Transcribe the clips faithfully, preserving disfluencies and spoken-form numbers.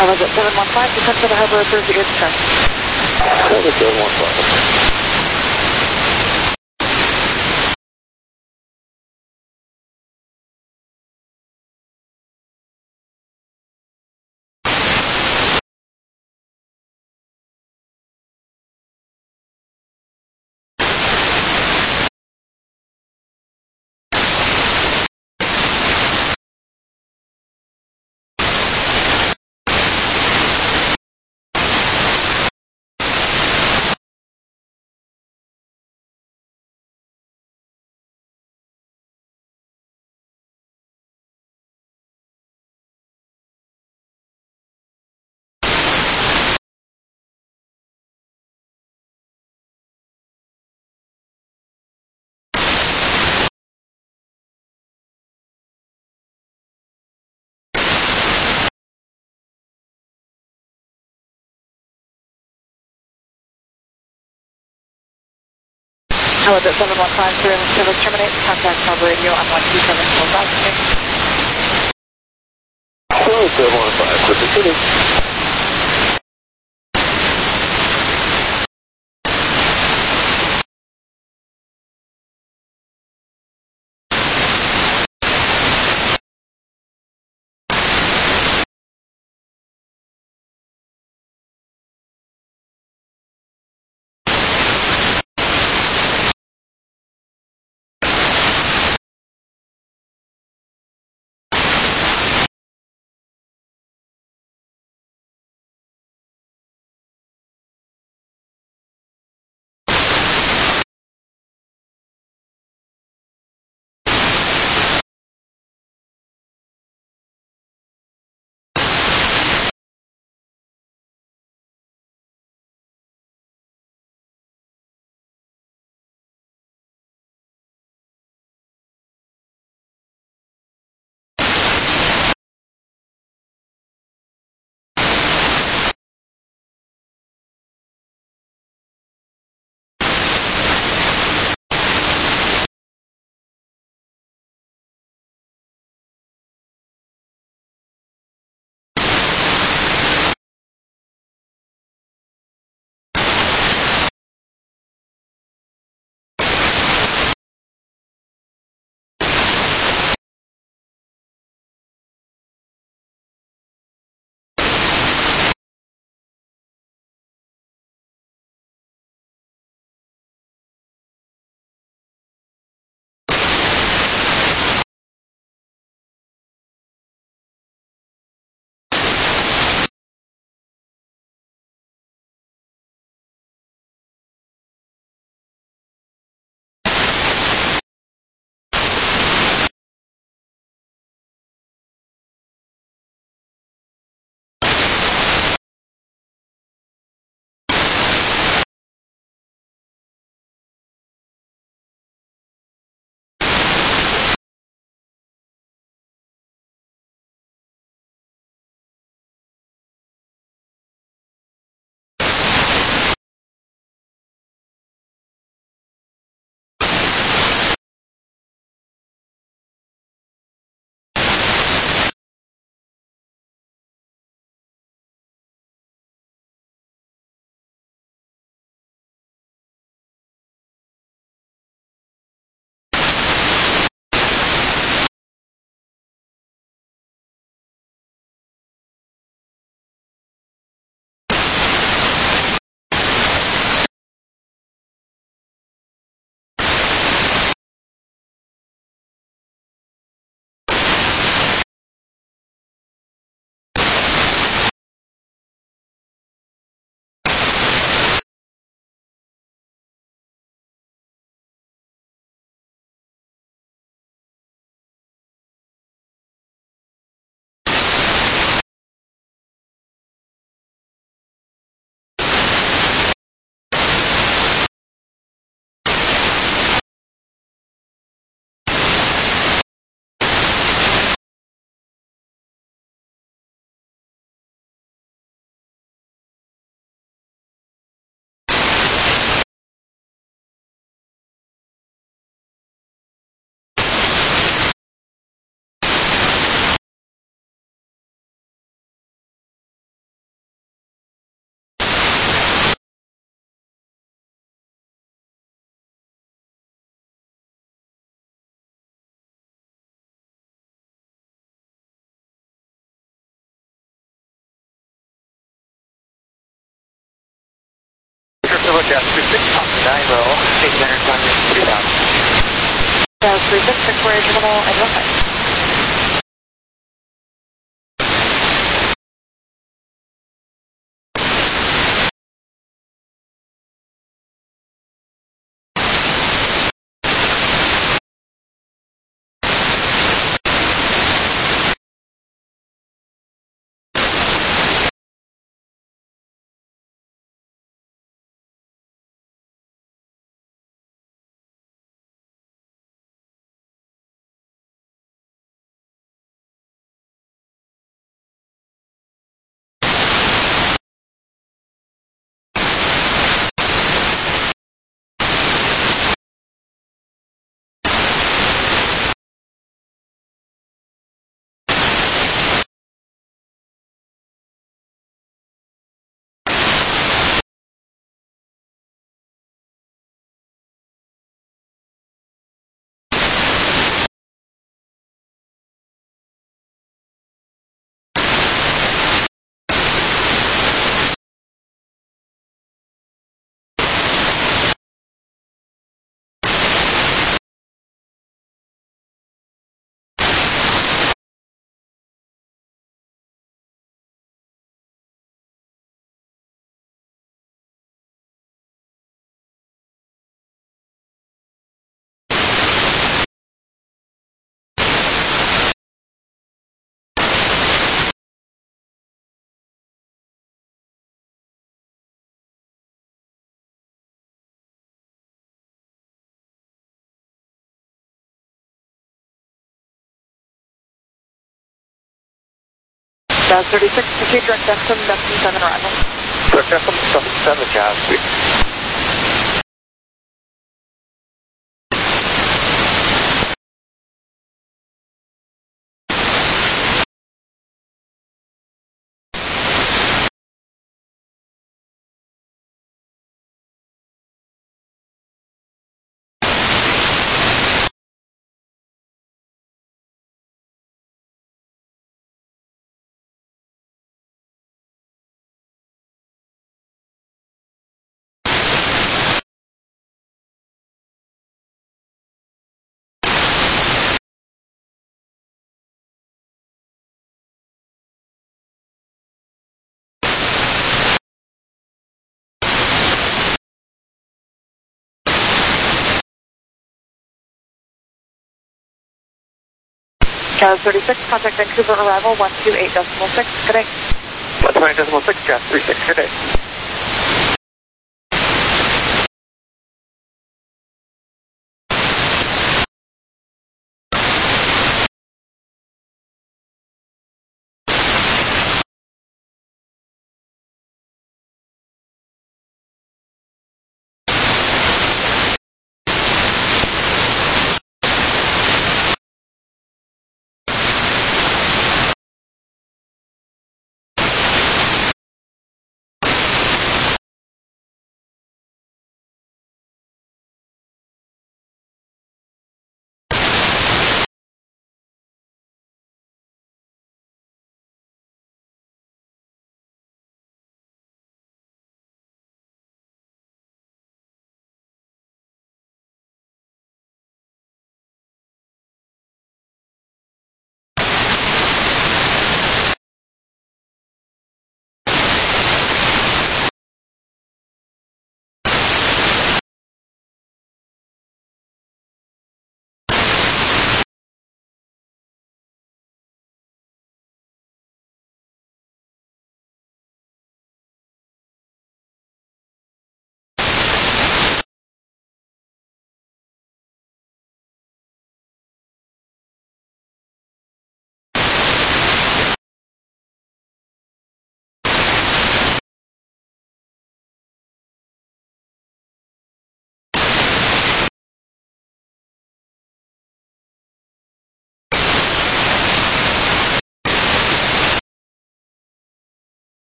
Hello, seven one five, descend to the harbor, Thursday, good turn. Hello, seven one five. Hello, seven one five, service terminate, contact harbor radio on one two seven four five. Hello, seven one five, service terminate. Turbo Jazz three six, nine row, eight nine hundred, three thousand. Jazz three six, Victoria Terminal, and one five. Jazz thirty-six, proceed direct Destin, Destin seven arrival. Direct Destin, Destin seven, Jazz three. Jazz thirty-six, contact Vancouver arrival, one two eight decimal six, good day. one two eight decimal six, Jazz three six, good day.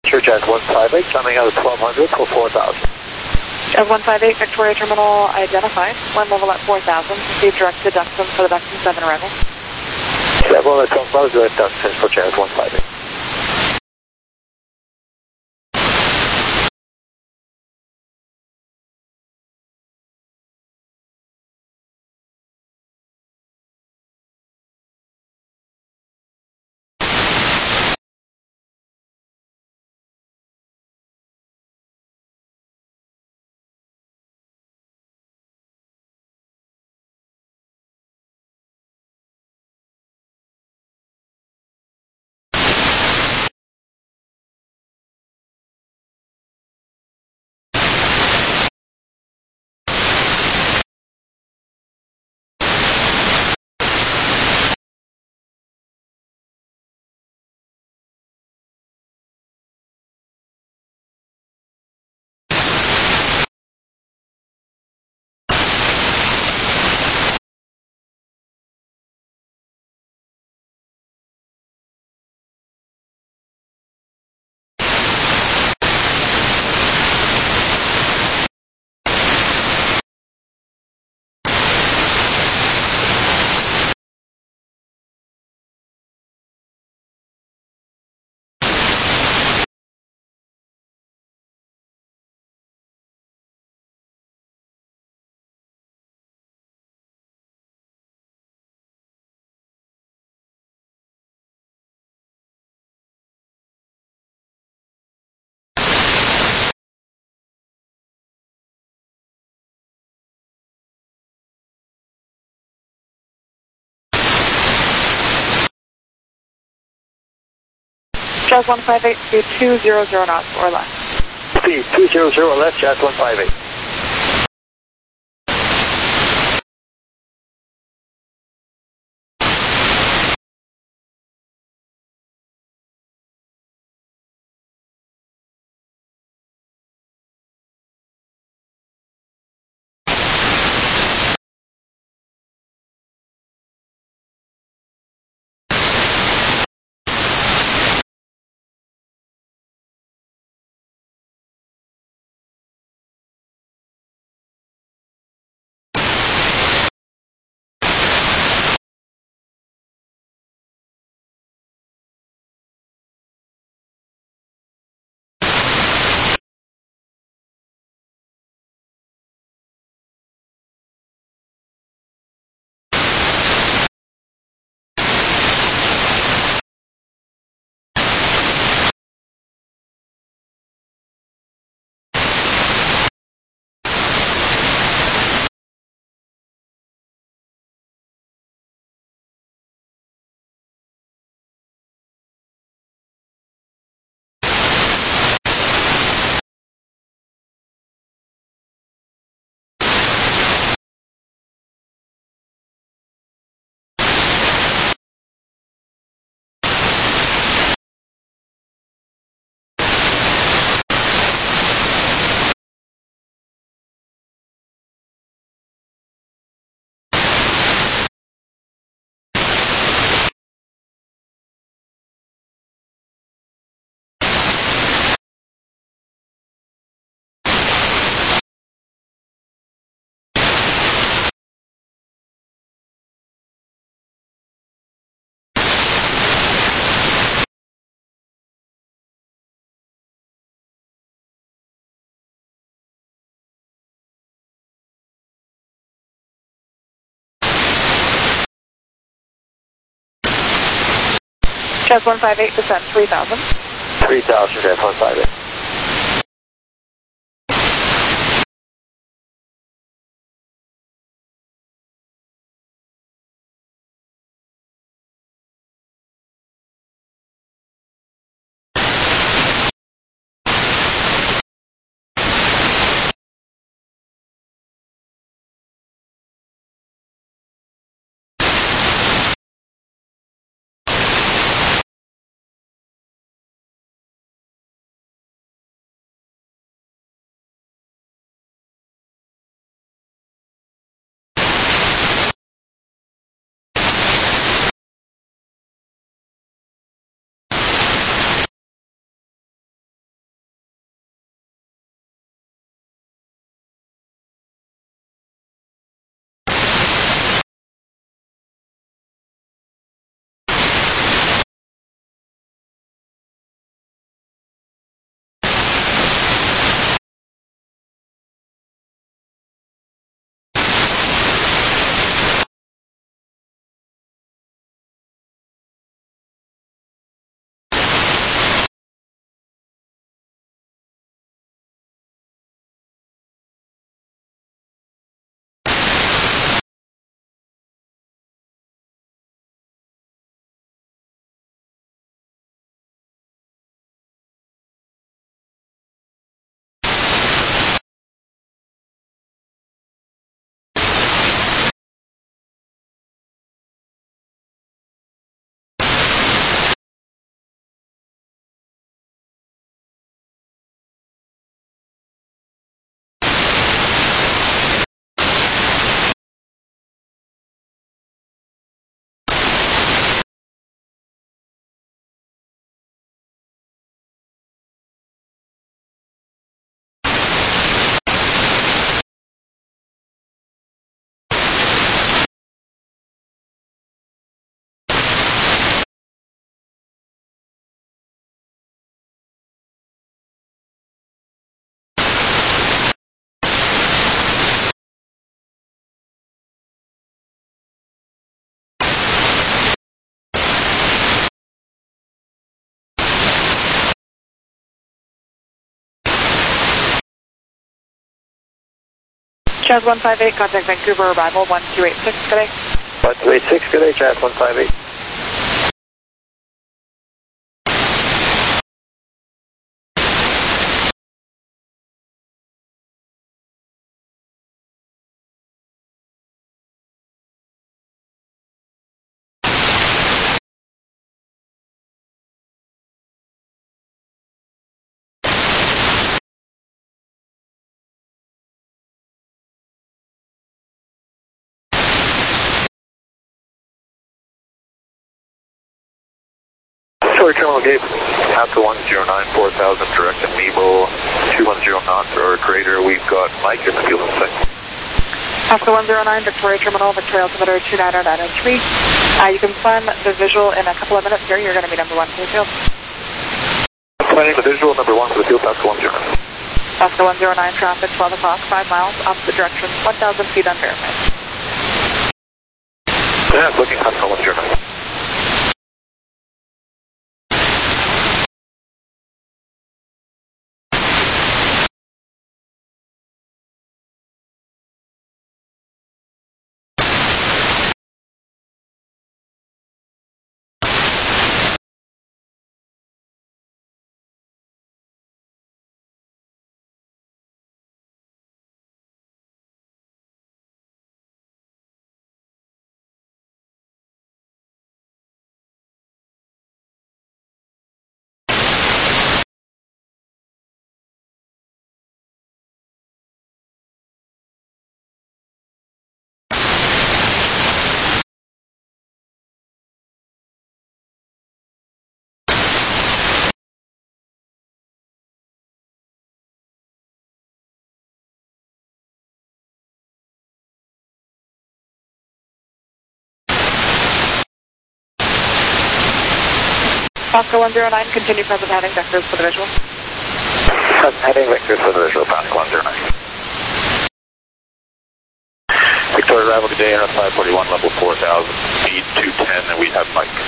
Sure, Jazz one five eight, coming out of twelve hundred for four thousand. Jazz one five eight, Victoria Terminal identified. Wind level at four thousand. Proceed direct to Duxton for the Duxton seven arrival. Yeah, well, that's on close direct Duxton for Jazz one five eight. Jazz one five eight, speed two hundred knots or less. Speed two hundred left, Jazz one five eight. Jazz one five eight, descend three thousand. three thousand, Jazz one five eight. Jazz one five eight, contact Vancouver, arrival one two eight six, good day. one two eight six, good day, Jazz one five eight. Victoria Terminal Gate, Alpha one zero nine, four thousand, direct to Nebo, two one zero knots or greater. We've got Mike in the field in sight. Alpha one zero nine, Victoria Terminal, Victoria altimeter two nine zero nine zero three. Uh, you can plan the visual in a couple of minutes here. You're going to be number one for the field. Planning the visual, number one for the field, Alpha one zero nine. Alpha one zero nine, traffic twelve o'clock, five miles, opposite direction, one thousand feet unverified. Yeah, looking Alpha one zero nine. Oscar one zero nine, continue present heading vectors for the visual. Present heading vectors for the visual, Oscar one zero nine. Victoria arrival today, N R five forty-one, level four thousand, speed two ten, and we have Mike.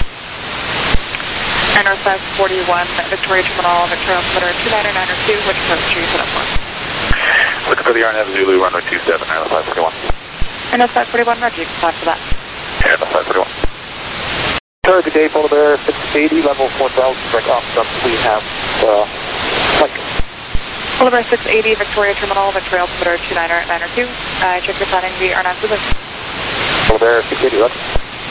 N R five forty-one, Victoria Terminal, Victoria altimeter two nine zero nine zero two, which approach are you set up for? Looking for the R N F Zulu, runway two seven, N R five forty-one. N R five forty-one, roger, you can plan for that. N R five forty-one. Third today, Polar Bear six eighty, level four thousand, break off from we have uh, Mike. Polar Bear six eighty, Victoria Terminal, Victoria altimeter two nine zero nine zero two. I uh, check your planning the R N F Zulu. Polar Bear six eighty, roger.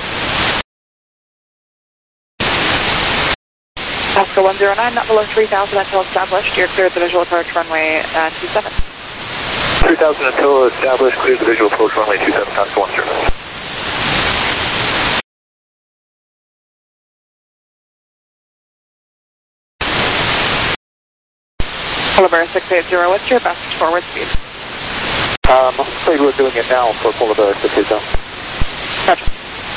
Oscar one zero nine, not below three thousand until established. You're cleared the visual approach runway uh, two seven. three thousand until established, cleared the visual approach runway two seven, Oscar one zero nine. Polar Bear six eighty, what's your best forward speed? Um, I'm afraid we're doing it now for Polar Bear six eighty. Roger.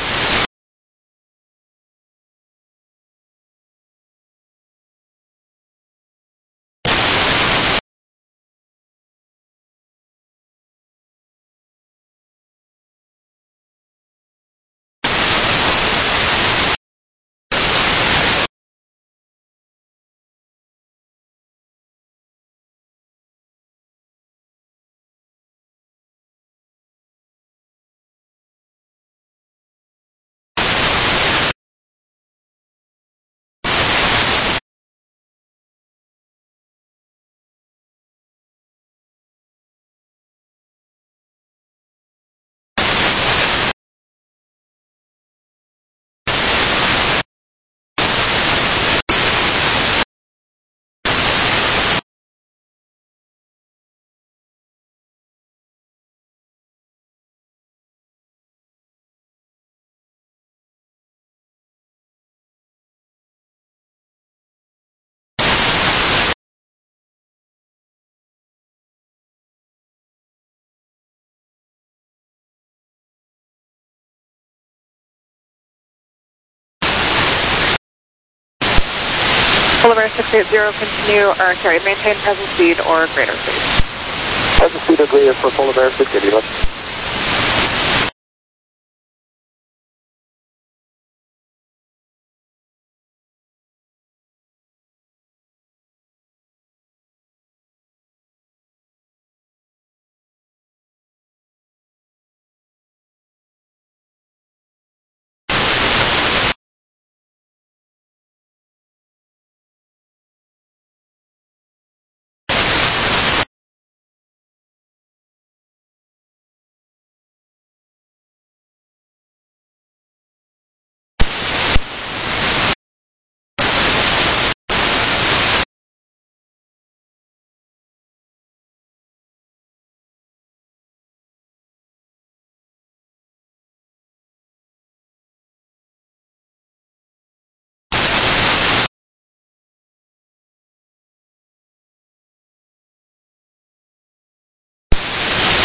Polar Bear six eighty, continue, or sorry, maintain present speed or greater speed. Present speed or greater for Polar Bear six eighty, roger.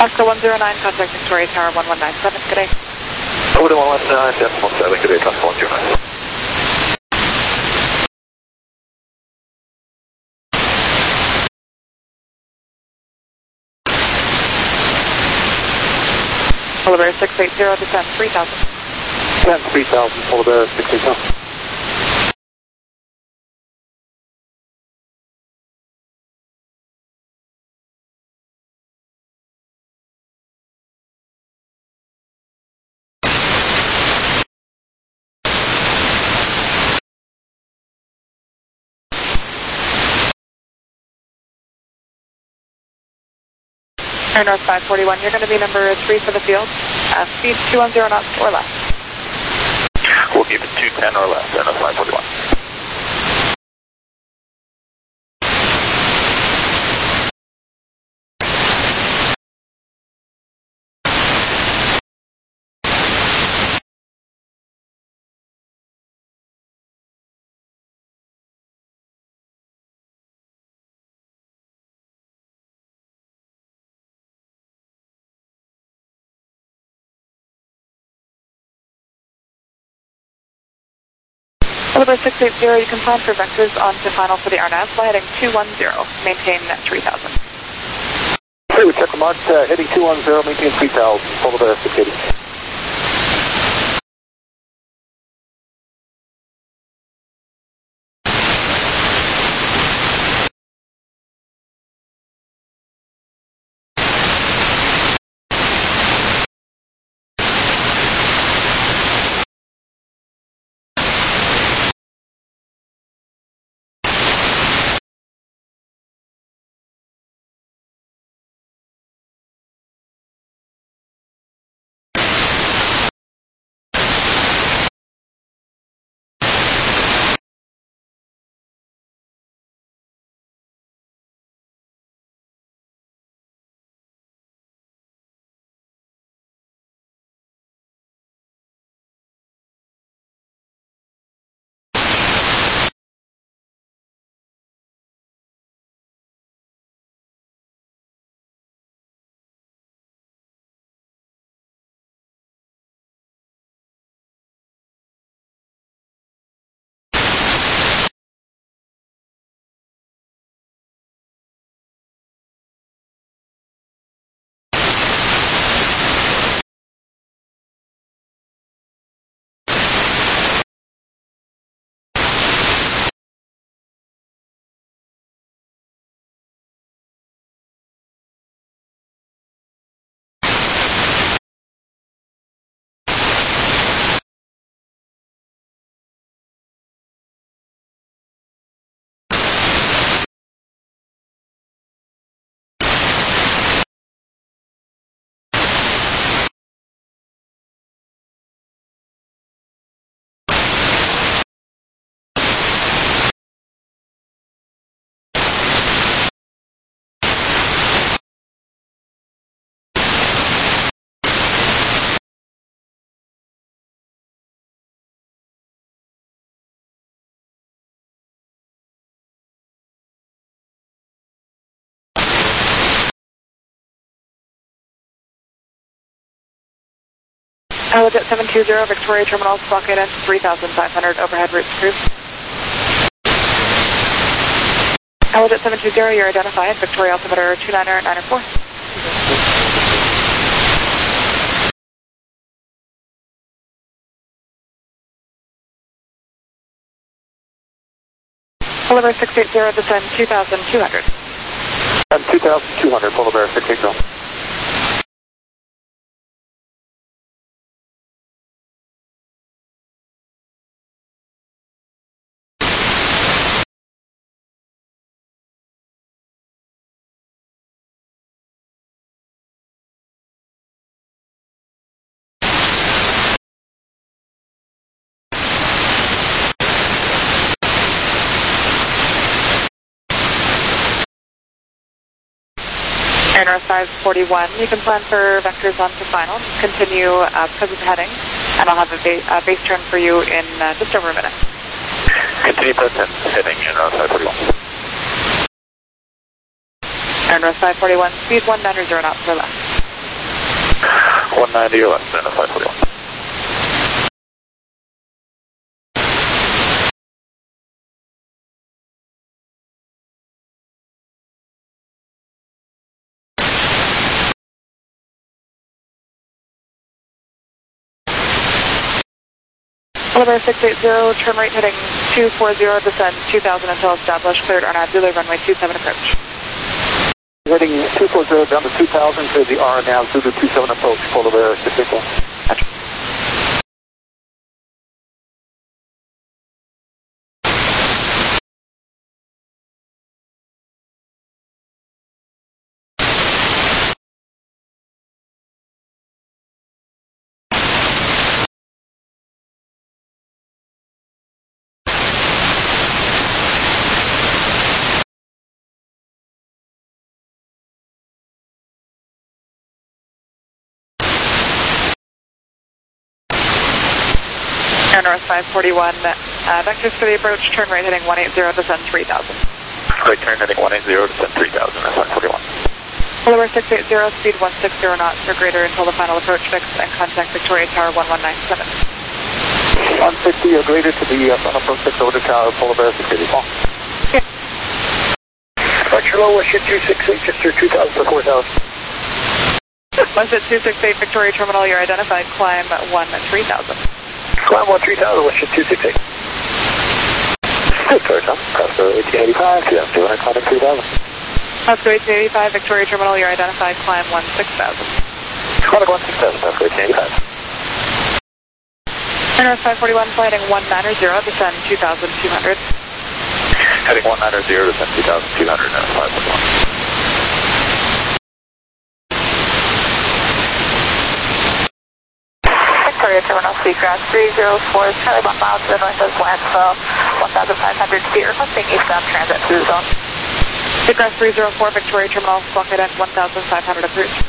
Oscar one zero nine, contact Victoria Tower one one nine seven, good day. Over to one one nine, decimal seven, good day, Oscar one zero nine. Polar Bear six eight zero, descend three thousand. Descend three thousand, Polar Bear six eight zero. Air North five forty-one, you're going to be number three for the field. Uh, speed two one zero knots or less. We'll keep it two ten or less, Air North five forty-one. Polar Bear six eight zero, you can plan for vectors onto final for the R N A V by heading two one zero, maintain three thousand. Okay, we check the mark, uh, heading two one zero, maintain three thousand, Polar Bear six eighty. Allojet seven two zero, Victoria Terminal, squawk eight inch, three thousand five hundred, overhead route cruise. Allojet seven two zero, you're identified, Victoria altimeter two niner niner four. Polar Bear six eight zero, descend two thousand two hundred. And two thousand two hundred, Polar Bear six eight zero. Air North five forty-one, you can plan for vectors onto final. Continue uh, present heading, and I'll have a ba uh, base turn for you in uh, just over a minute. Continue present heading, Air North five forty-one. Air North five forty-one, speed one niner zero knots or less. one ninety less than a five forty-one. Oliver six eight zero, turn right heading two four zero, descend two thousand until established, cleared Arnab Zulu, runway two seven approach. Heading two four zero down to two thousand to the Arnab Zulu two seven approach, Polar Bear six eight zero. North five forty-one, uh, vectors for the approach, turn right heading one eighty, descend three thousand. Right turn heading one eighty, descend three thousand at five forty-one. Oliver six eight zero, speed one sixty knots or greater until the final approach fix, and contact Victoria Tower one one nine seven. one sixty or greater to the uh, final approach fix over the tower, Polar Bear six eight zero. Okay. Roger low, West two six eight, just through two thousand for four thousand. West two six eight, Victoria Terminal, you're identified, climb one three thousand. Climb one three thousand, West two six eight. Victoria Terminal, Costco eighteen eighty-five, two thousand two hundred, climbing three thousand. Costco eighteen eighty-five, Victoria Terminal, you're identified, climb one six thousand. Climb one six thousand, Costco eighteen eighty-five. North five forty-one, flighting one ninety, descend two thousand two hundred. Heading one ninety, descend two thousand two hundred at five forty-one. Victoria Terminal, Seagrass three zero four, Charlie one miles to the northwest landfill, one thousand five hundred feet, requesting eastbound transit through zone. Seagrass three zero four, Victoria Terminal, squawk at one thousand five hundred approved.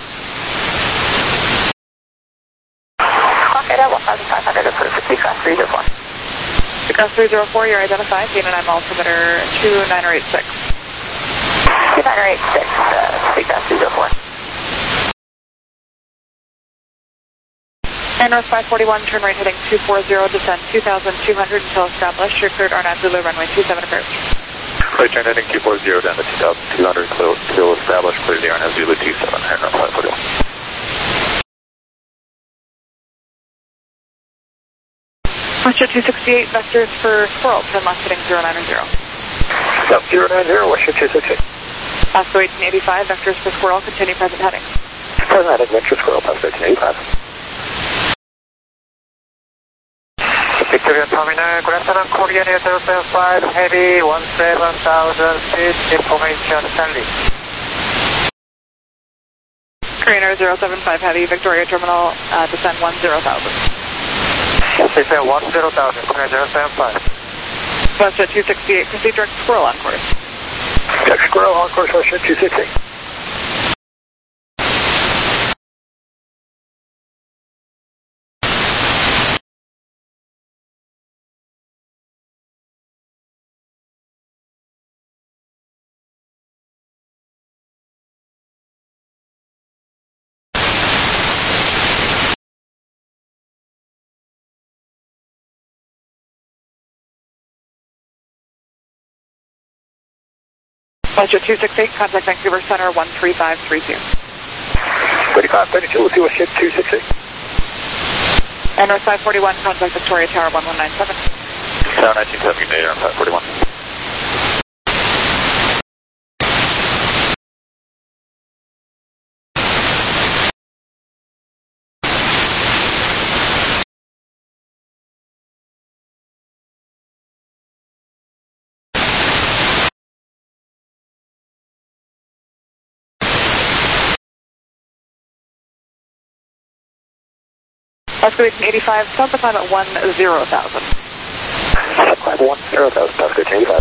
Squawk at one thousand five hundred approved for Seagrass three zero four. Seagrass three zero four, you're identified, Gain and I'm altimeter two nine eight six. two nine eight six, uh, Seagrass three zero four. And North five forty-one, turn right heading two four zero, descend two thousand two hundred until established. You're cleared Arnab Zulu, runway two seven approach. Right turn heading two four zero down to two thousand two hundred until established, clear the Arnab Zulu two seven, and North five forty-one. Westjet two sixty-eight, vectors for Squirrel, turn left heading zero nine zero. South zero nine zero, Westjet two sixty-eight. Pasco eighteen eighty-five, vectors for Squirrel, continue present heading. Present heading, vector Squirrel, Pasco eighteen eighty-five. Victoria Terminal, good afternoon, Korean Air zero seven five, heavy one seven thousand feet, information Stanley. Korean Air zero seven five, heavy, Victoria Terminal, uh, descend one zero thousand. Descend one zero thousand, Korean zero seven five. Westjet two sixty-eight, proceed direct Squirrel on course. Direct Squirrel on course, Westjet two sixty-eight. Westjet two sixty-eight, contact Vancouver Center one three five three two. thirty-five thirty-two, we'll see Westjet two sixty-eight. And North five forty-one, contact Victoria Tower one one nine seven. Tower nineteen seventy-eight, North five forty-one. Pasco eighteen eighty-five, stop the climb at one zero thousand. Climb one zero thousand, Pasco eighteen eighty-five.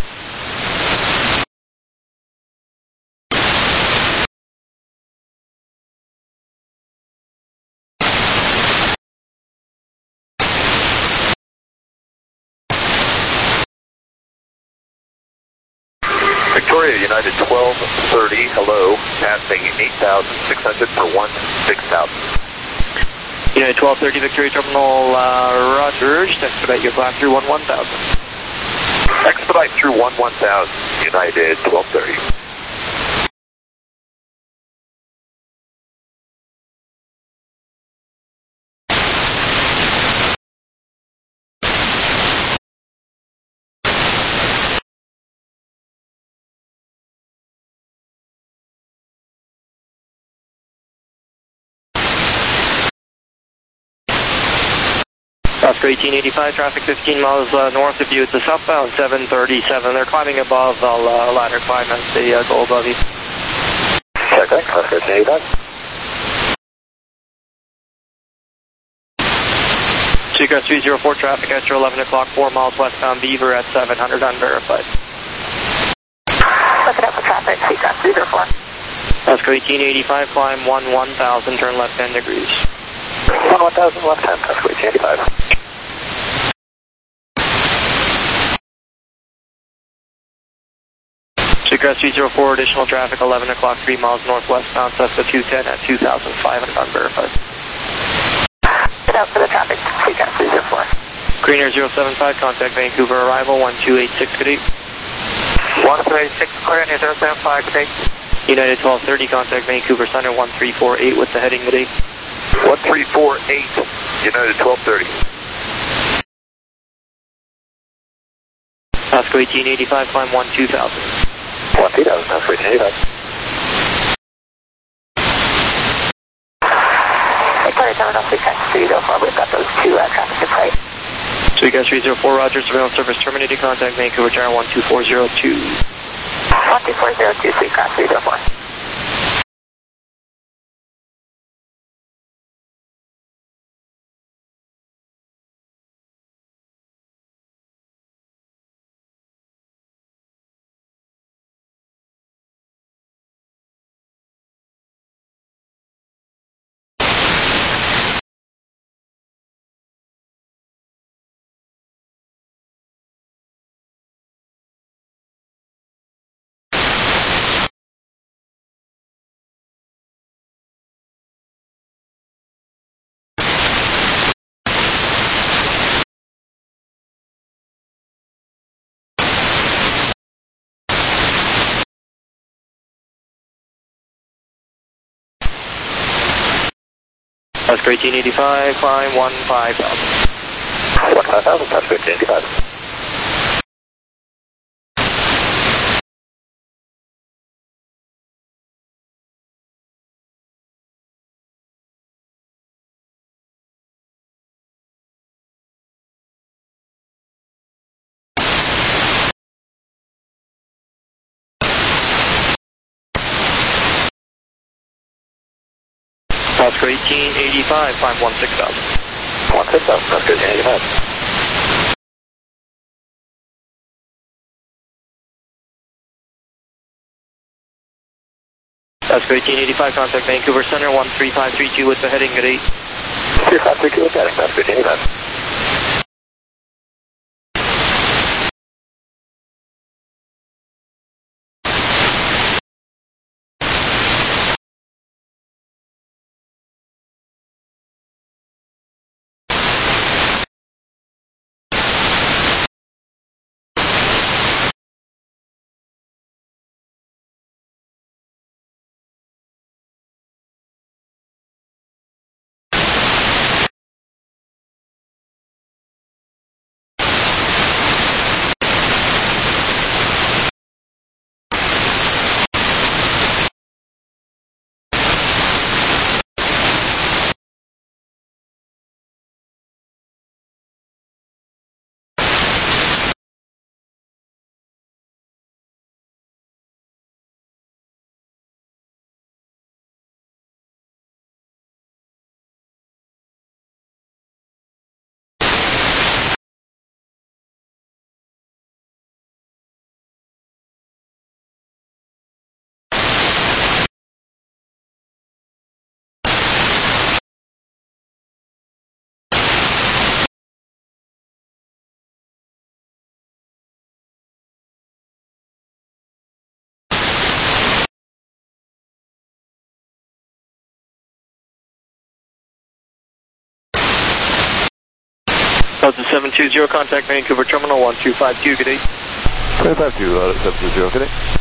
Victoria United twelve thirty, hello, passing eight thousand six hundred for one six thousand. United twelve thirty Victoria Terminal, uh, roger, just expedite your climb through one one thousand. Expedite through one one thousand, United twelve thirty. Oscar eighteen eighty-five, traffic fifteen miles uh, north of you. It's a southbound seven thirty-seven. They're climbing above. I'll uh, ladder climb as they uh, go above you. Check that, Oscar eighteen eighty-five. Seacrest three zero four, traffic extra eleven o'clock, four miles westbound Beaver at seven hundred unverified. Look it up for traffic, Seacrest three zero four. Oscar eighteen eighty-five, climb one one thousand, turn left ten degrees. one one thousand left hand, Oscar eighteen eighty-five. Seacrest three zero four, additional traffic eleven o'clock, three miles northwestbound, Cessna two ten at two thousand five hundred unverified. Get out for the traffic, Seacrest three zero four. Greener zero seven five, contact Vancouver arrival, one two eight six, good eight. one two eight six, Greener zero seven five, good eight. United twelve thirty, contact Vancouver Center, one three four eight with the heading, good eight. one three four eight, United twelve thirty. Oscar eighteen eighty-five, climb one two thousand. one two thousand, Oscar eighteen eighty-five. Victoria Terminal, Seacrest three zero four. We've got those two uh, traffic to play. Seacrest three zero four, roger, surveillance service terminated, contact Vancouver Tower one two four zero two. one two four zero two, Seacrest three zero four. Oscar eighteen eighty-five, climb one five thousand. one five thousand, Oscar eighteen eighty-five. Oscar eighteen eighty-five, climb one six thousand. one six thousand, Oscar eighteen eighty-five. Oscar eighteen eighty-five, contact Vancouver Center, one three five three two with the heading, good eight. three five three two with the heading, Oscar eighteen eighty-five. Delta seven two zero, contact Vancouver Terminal one two five two, good day. two five two, uh, seven two zero, good day.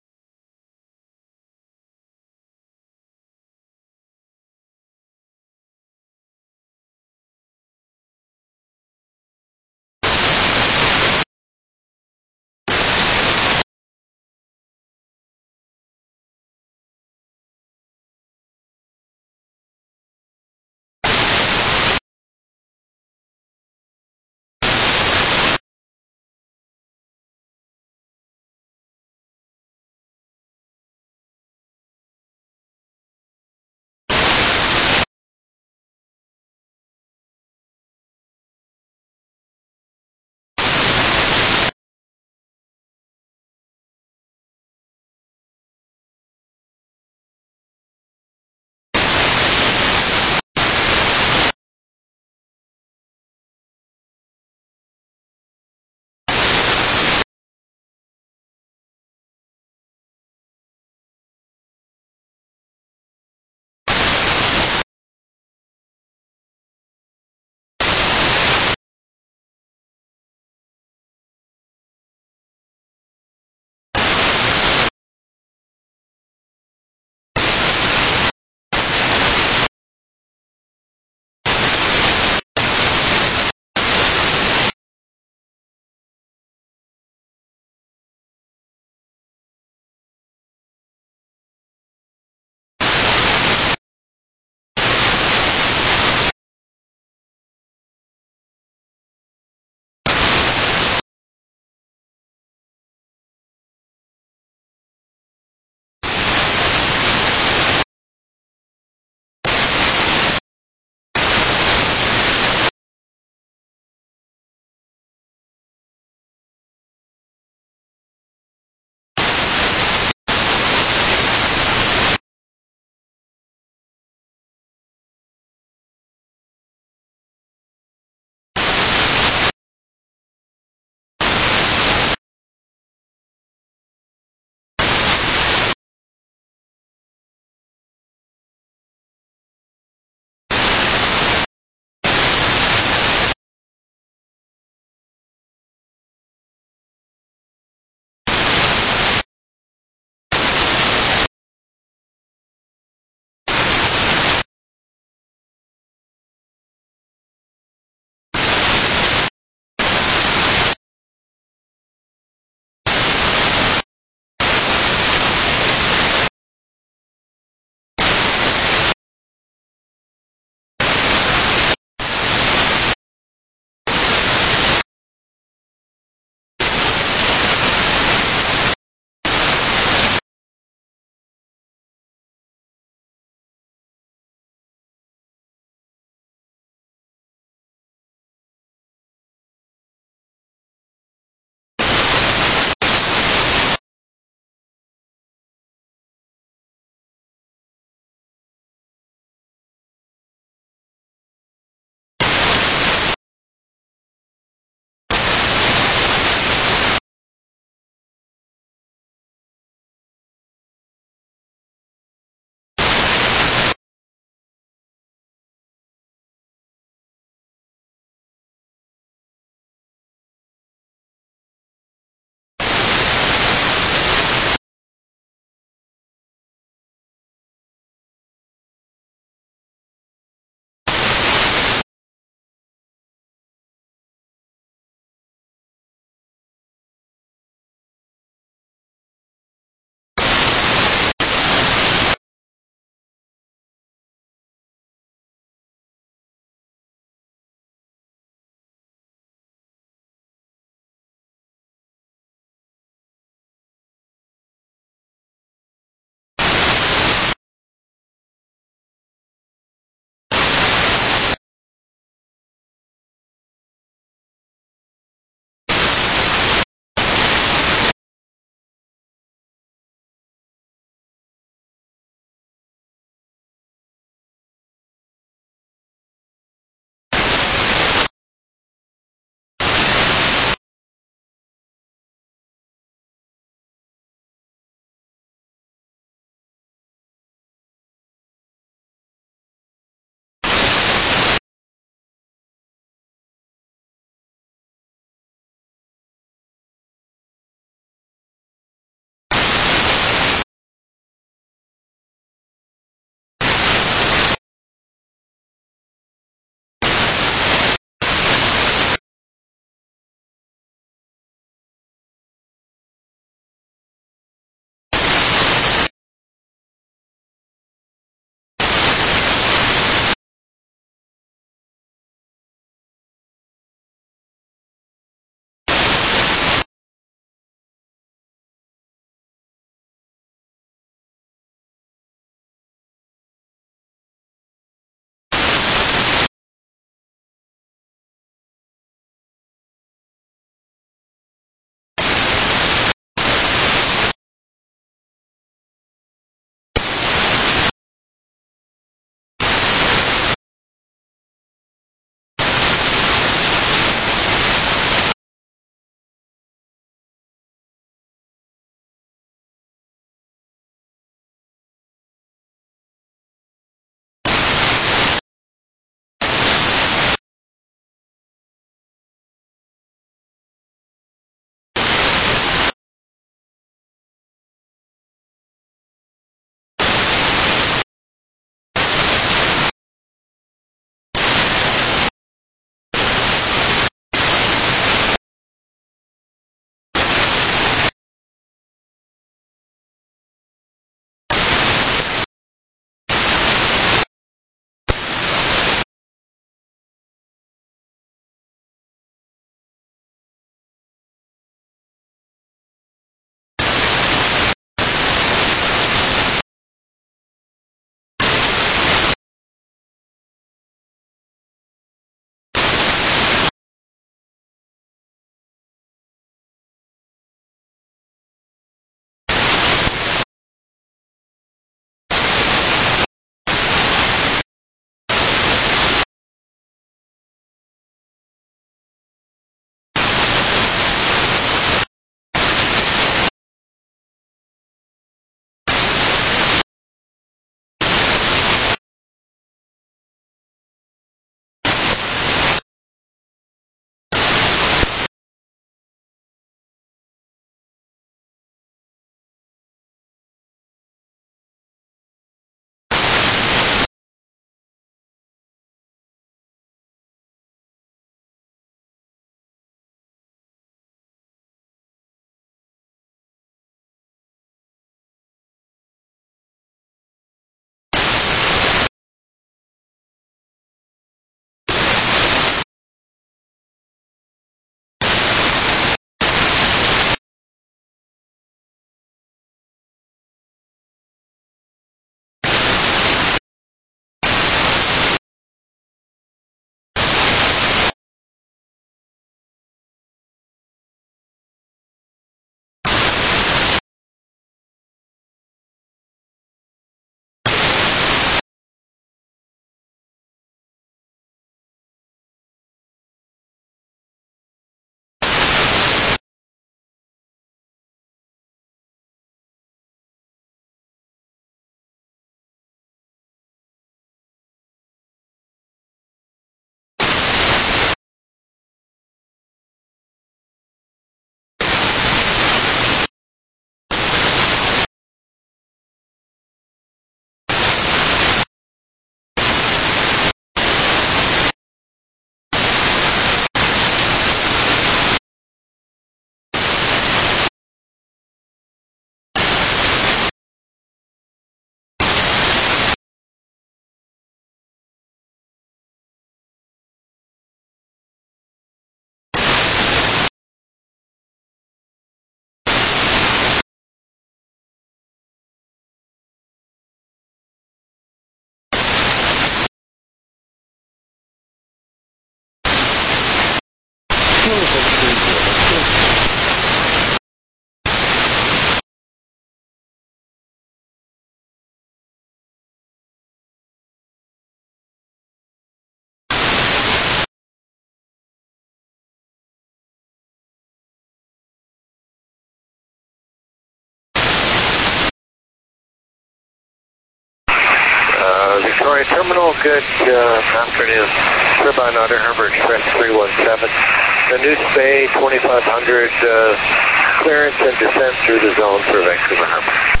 Victoria Terminal, good uh, afternoon. Turbine Otter Harbor Express three one seven. The Noose Bay twenty-five hundred uh, clearance and descent through the zone for Vancouver Harbor.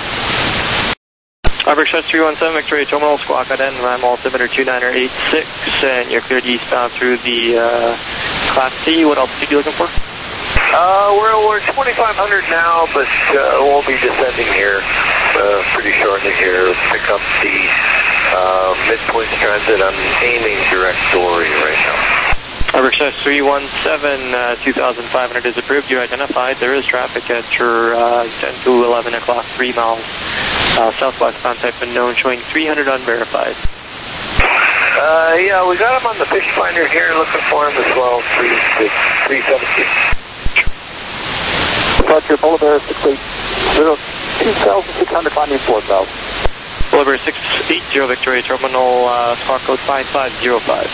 Harbor Express three one seven, Victoria Terminal, squawk at N, I'm altimeter two niner eight six, and you're cleared eastbound through the uh, Class C. What altitude are you looking for? Uh, we're, we're twenty-five hundred now, but uh, we'll be descending here uh, pretty shortly here. Pick up the uh, midpoint transit. I'm aiming direct door right now. Harbor Express three one seven, uh, two thousand five hundred is approved. You're identified. There is traffic at your uh, ten to eleven o'clock, three miles uh, southwestbound type unknown, showing three hundred unverified. Uh, yeah, we got him on the fish finder here, looking for him as well, three seventeen. Departure Polar Bear six eight zero, two thousand six hundred, climbing four thousand. Polar Bear six eight zero, Victoria Terminal, uh, squawk code five five zero five.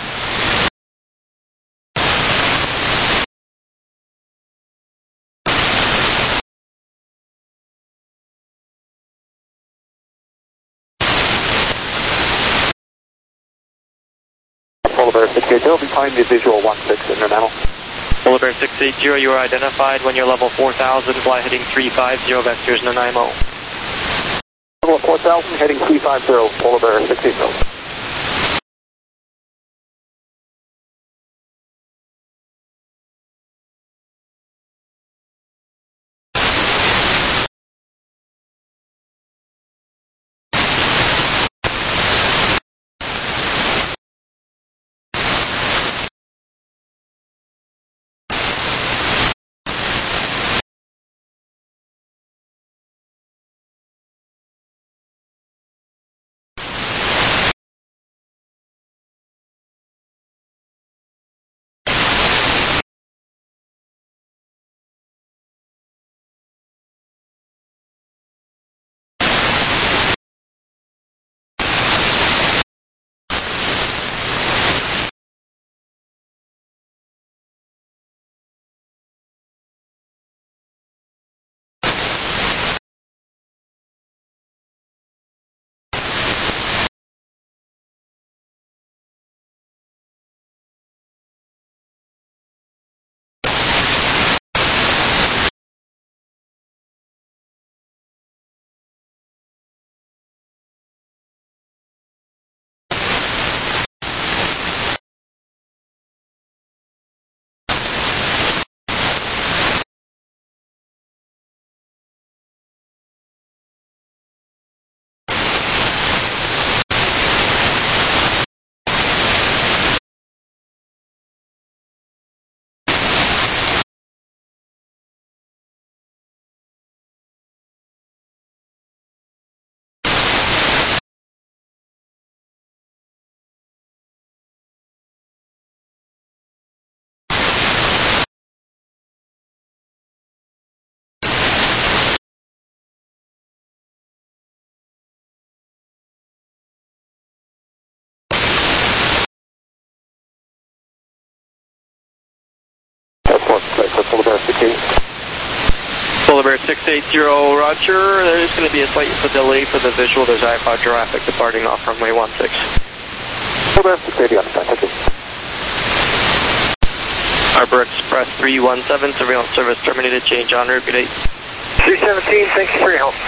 Polar Bear six eight zero, behind the visual one six International. Polar Bear six eight zero, you are identified when you're level four thousand, fly heading three five zero, vectors Nanaimo. Level four thousand, heading three five zero, Polar Bear six eight zero. Polar Bear six eight. Polar Bear six eight zero, roger. There is going to be a slight delay for the visual. There's iPod traffic departing off runway one six. Polar Bear six eighty, understand, thank you. Harbor Express three one seven, surveillance service terminated, change en route, good day. three seventeen, thank you for your help.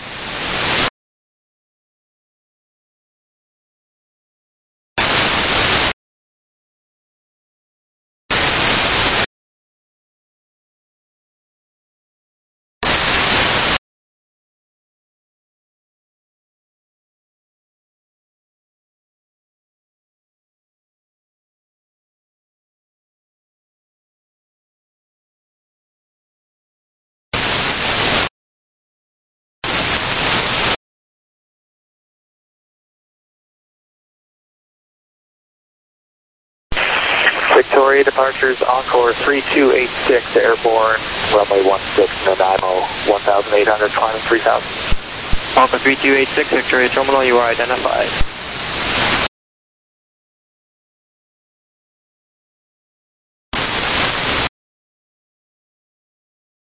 Victoria departures Encore three two eight six, airborne, runway one six, Nanaimo, one thousand eight hundred, climbing three thousand. Encore three two eight six, Victoria Terminal, you are identified.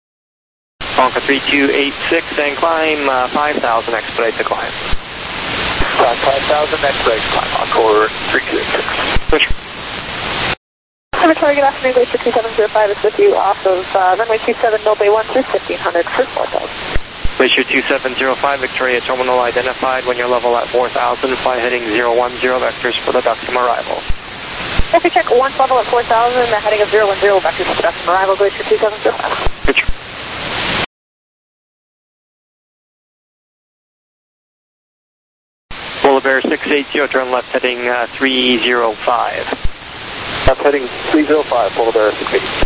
Encore three two eight six, and climb uh, five thousand, expedite the climb. Climb five thousand, next break, climb Encore three two eight six. Victoria, good afternoon, Glacier two seven zero five is with you off of uh, runway two seven, Mill Bay one through fifteen hundred for four thousand. Glacier two seven zero five, Victoria terminal identified. When you're level at four thousand, fly heading zero one zero vectors for the ducks from arrival. Okay, check once level at four thousand, the heading of zero one zero vectors for the ducks from arrival, Glacier two seven zero five. Roger. Polar Bear six eight zero, turn left heading uh, three zero five. Left heading three zero five, Polar Bear six eight.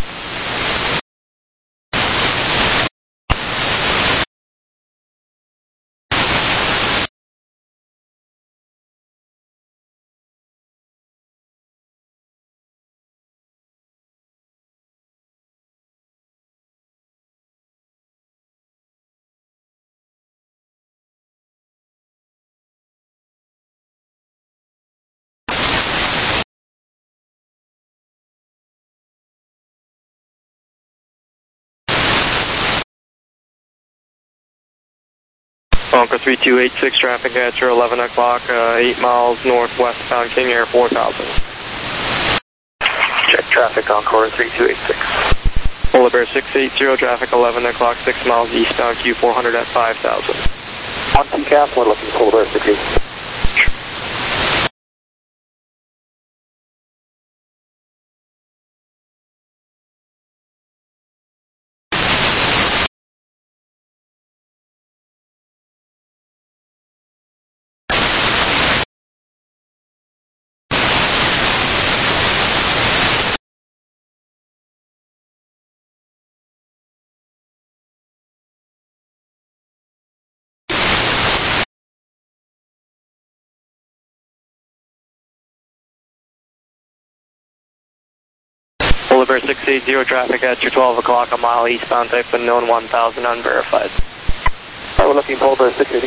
Encore three two eight six, traffic at your eleven o'clock, uh, eight miles northwestbound King Air four thousand. Check traffic, Encore three two eight six. Polar Bear six eight zero, traffic eleven o'clock, six miles eastbound Q four hundred at five thousand. On T C A P, we're looking for Polar Bear six eight. Polar Bear six eight zero, traffic at your twelve o'clock, a mile eastbound, type unknown one thousand, unverified. Alright, we're looking Polar Bear six eighty.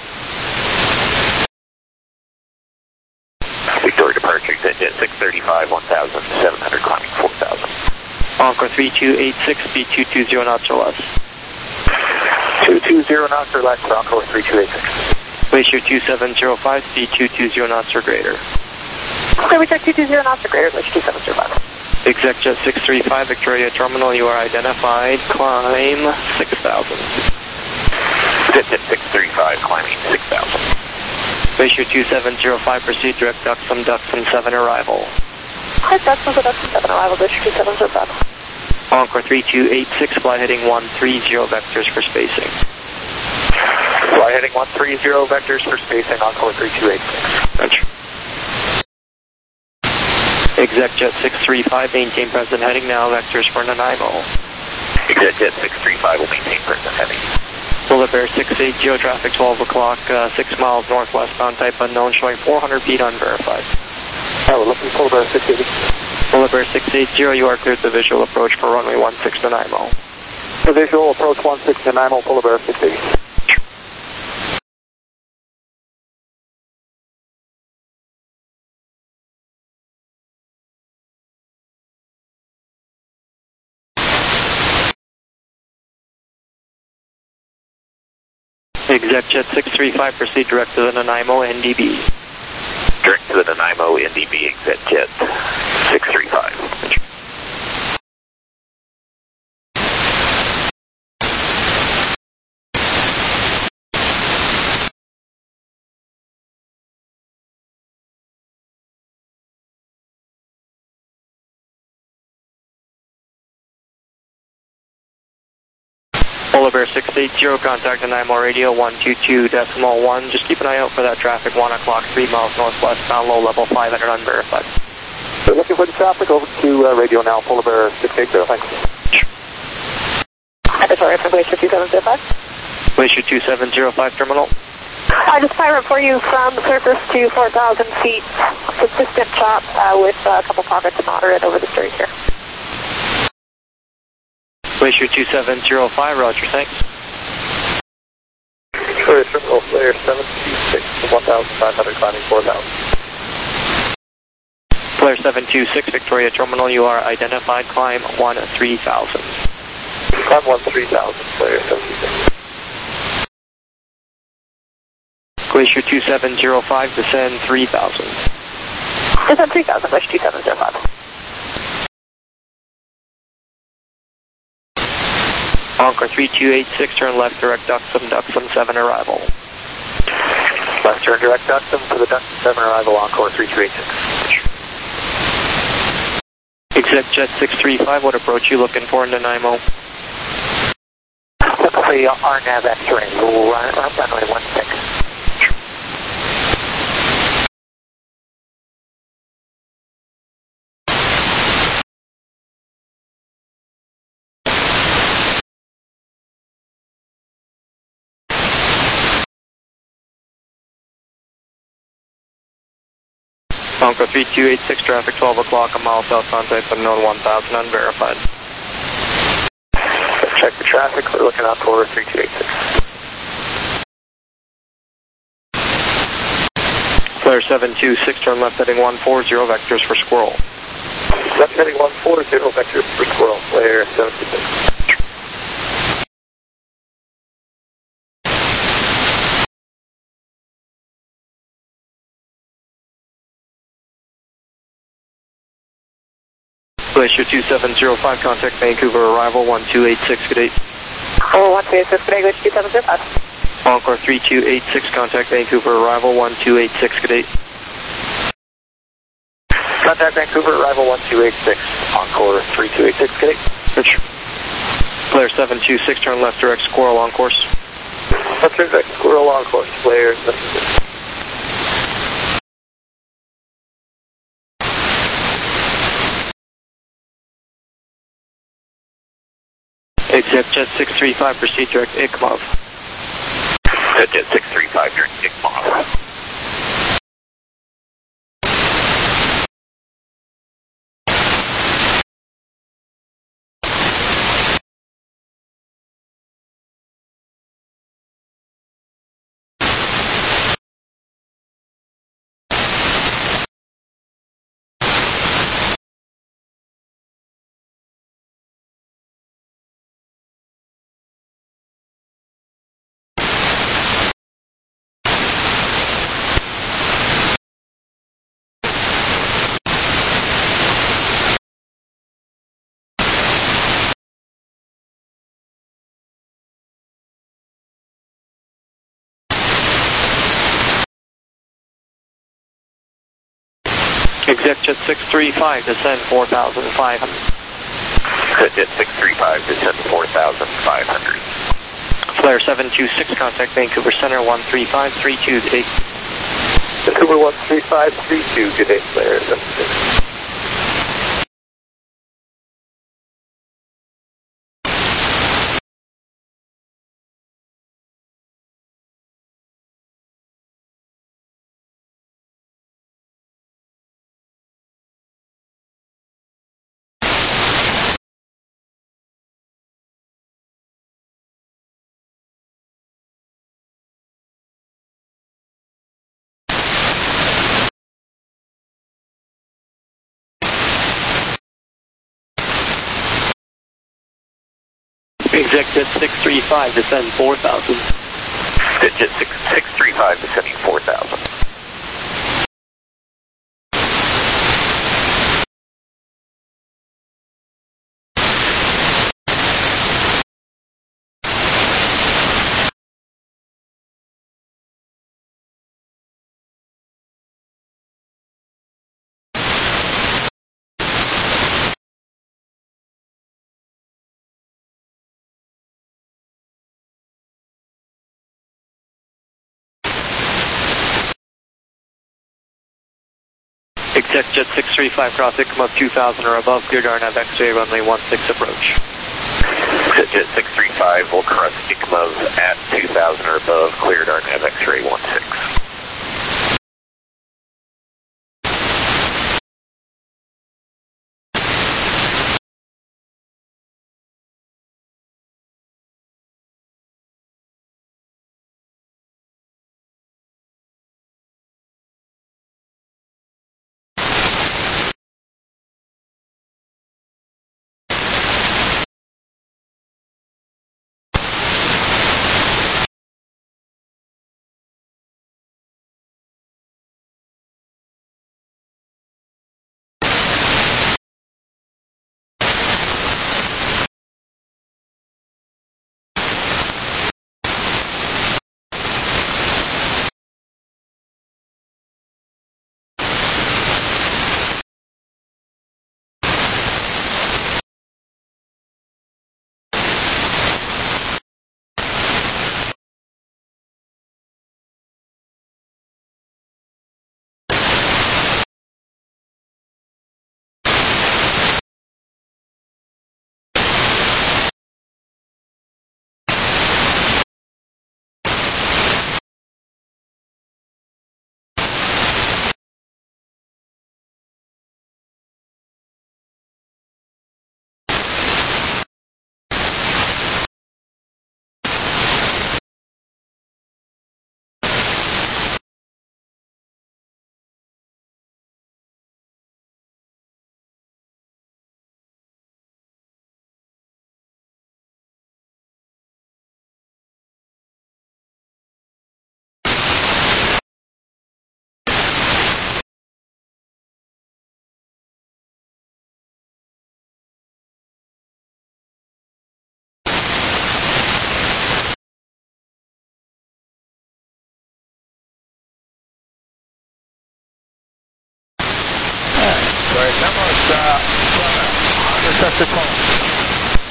Victoria departure, exit jet six thirty-five, one thousand seven hundred, climbing four thousand. Encore three two eight six, speed two two zero knots or less. two two zero knots or less for Encore three two eight six. Glacier two seven zero five, speed two two zero knots or greater. Okay, we check two two zero knots or greater, Glacier two seven zero five. Exec jet six three five, Victoria terminal, you are identified, climb six thousand. Exit jet six three five, climbing six thousand. Glacier two seven zero five, proceed direct ducks from Duxton seven arrival. Okay, ducks from Duxton seven arrival, Glacier two seven zero five. Encore three two eight six, fly heading one three zero vectors for spacing. Fly heading one three zero vectors for spacing, Encore three two eight six. Roger. Exec jet six three five, maintain present heading now, vectors for Nanaimo. Exec jet six three five will maintain present heading. Polar Bear six eight zero, traffic twelve o'clock, uh, six miles northwestbound, type unknown, showing four hundred feet unverified. Alright, we're looking Polar Bear six eighty. Polar Bear six eight zero, you are cleared to visual approach for runway one six Nanaimo. The visual approach one six Nanaimo, Polar Bear six eighty. Exec jet six three five, proceed direct to the Nanaimo N D B. Direct to the Nanaimo N D B, exec jet six three five. Polar Bear six eight zero, contact Nanaimo radio one two two decimal one. Just keep an eye out for that traffic, one o'clock, three miles northwest, bound low level five hundred unverified. We're looking for the traffic, over to uh, radio now, Polar Bear six eight zero, thanks. Sorry, for Glacier two seven zero five. Glacier two seven zero five terminal. I just fire up for you from surface to four thousand feet, consistent chop uh, with uh, a couple pockets of moderate over the strait here. Glacier two seven zero five, roger, thanks. Sorry, terminal flare seven two six, one thousand five hundred, climbing four thousand. Flare seven two six, Victoria terminal, you are identified, climb one three thousand. Climb one three thousand, flare seven two six. Glacier two seven zero five, descend three thousand. Descend three thousand, Glacier two seven zero five. Encore three two eight six, turn left, direct Duxham, Duxham seven arrival. Left turn direct Duxham to the Duxham seven arrival, Encore three two eight six. Exec Jet six three five, what approach you looking for in Nanaimo? Typically R N A V X-ray, we'll run, run runway one six. Encore three two eight six, traffic twelve o'clock, a mile south, contact unknown one thousand, unverified. Check the traffic, we're looking out for three two eight six. Flare seven two six, turn left heading one four zero, vectors for Squirrel. Left heading one four zero, vectors for Squirrel, Flare seven two six. Glacier two seven zero five, contact Vancouver arrival one two eight six, good day. Oh, one two eight six, good day, Glacier two seven zero five. Encore three two eight six, contact Vancouver arrival one two eight six, good day. Contact Vancouver arrival one two eight six, Encore three two eight six, good day. Rich. Flare seven two six, turn left direct Squirrel on course. Left turn direct Squirrel on course, Flare seven two six. Exec Jet six three five, proceed direct I C M O V. Jet six three five, direct I C M O V. Exec Jet six three five, descend four thousand five hundred. Jet six three five, descend four thousand five hundred. Flare seven two six, contact Vancouver Center one three five three two, good day. Vancouver one three five three two, good day, Flare seven two six. Exec Jet six three five, descend four thousand. Jet six three five, descending four thousand. Exec Jet six three five, cross I C M O V two thousand or above, cleared R N A V X-ray, runway one six approach. Jet six three five will cross I C M O V at two thousand or above, cleared R N A V X-ray one six.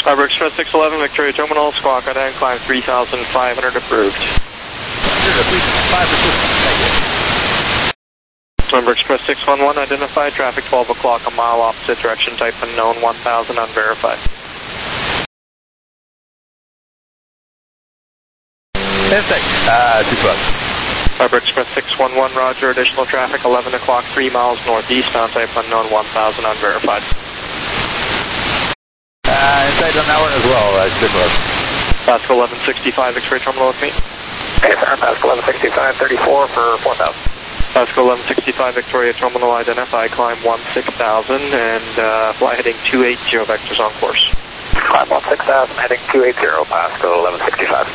Harbor Express six eleven, Victoria Terminal, Squawk Island, climb three thousand five hundred approved. Harbor Express six one one, identified, traffic twelve o'clock, a mile opposite direction, type unknown, one thousand unverified. Insect, uh, two twelve. Harbor Express six one one, roger, additional traffic, eleven o'clock, three miles northeastbound, type unknown, one thousand unverified. Uh, inside an hour as well, uh, two twelve. Pascal eleven sixty-five, X-ray terminal with me. Okay, sir, Pascal eleven sixty-five, thirty-four for four thousand. Pascal eleven sixty-five, Victoria Terminal, identify, climb one six thousand, and uh, fly heading two eighty vectors on course. Climb one six thousand, heading two eighty, Pascal eleven sixty-five.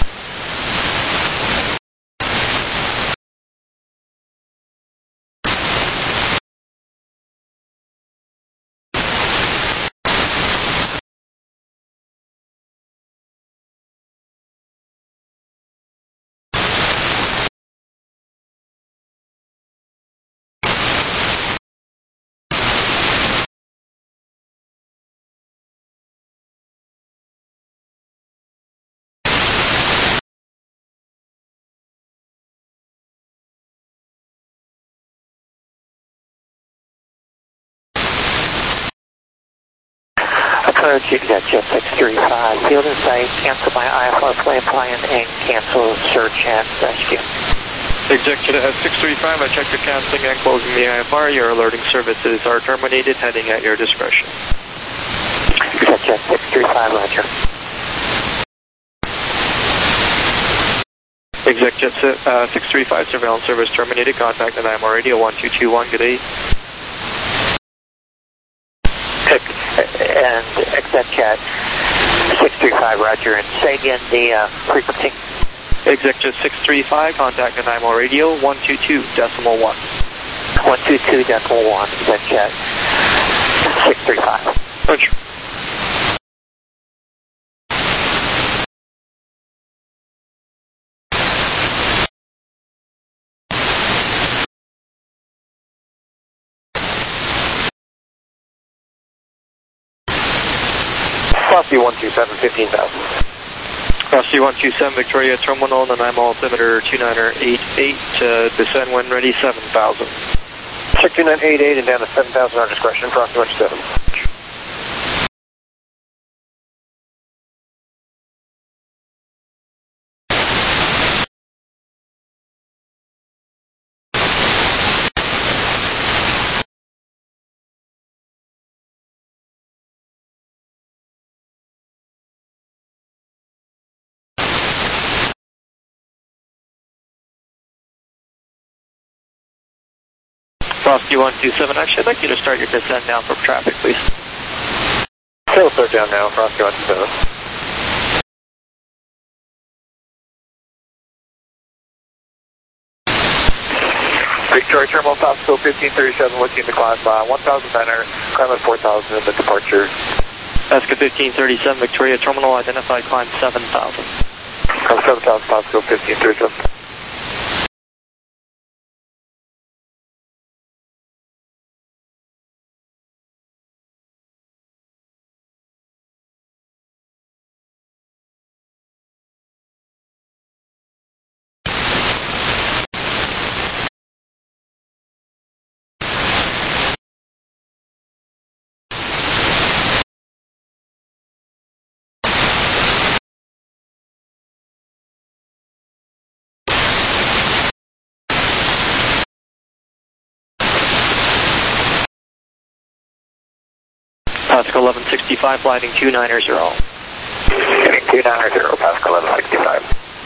Approach exit jet six three five, field in sight, cancel my I F R flame plan and cancel search and rescue. Executive at six three five, I checked your canceling and closing the I F R. Your alerting services are terminated, heading at your discretion. Jet jet six three five, roger. Executive uh, six three five, surveillance service terminated, contact the N I M O radio one two two one, good day. And exit jet six three five, roger, and say again the uh, frequency. Executive six three five, contact the N I M O radio one two two decimal one. one two two decimal one, exit jet six three five. Roger. Frosty one two seven, fifteen thousand. Frosty one two seven, Victoria Terminal, and I'm altimeter two nine eight eight, uh, descend when ready, seven thousand. Check two nine eight eight and down to seven thousand, our discretion, Frosty one two seven. Frosty one two seven, actually, I'd like you to start your descent now for traffic, please. Okay, we'll start down now, Frosty one two seven. Victoria Terminal, Pascal fifteen thirty-seven, looking to climb uh, one thousand nine hundred, climb at four thousand in the departure. Pascal fifteen thirty-seven, Victoria Terminal, identified, climb seven thousand. Climb seven thousand, Pascal fifteen thirty-seven. Pascal eleven sixty-five, flying two nine zero. Heading two nine zero, Pascal eleven sixty-five.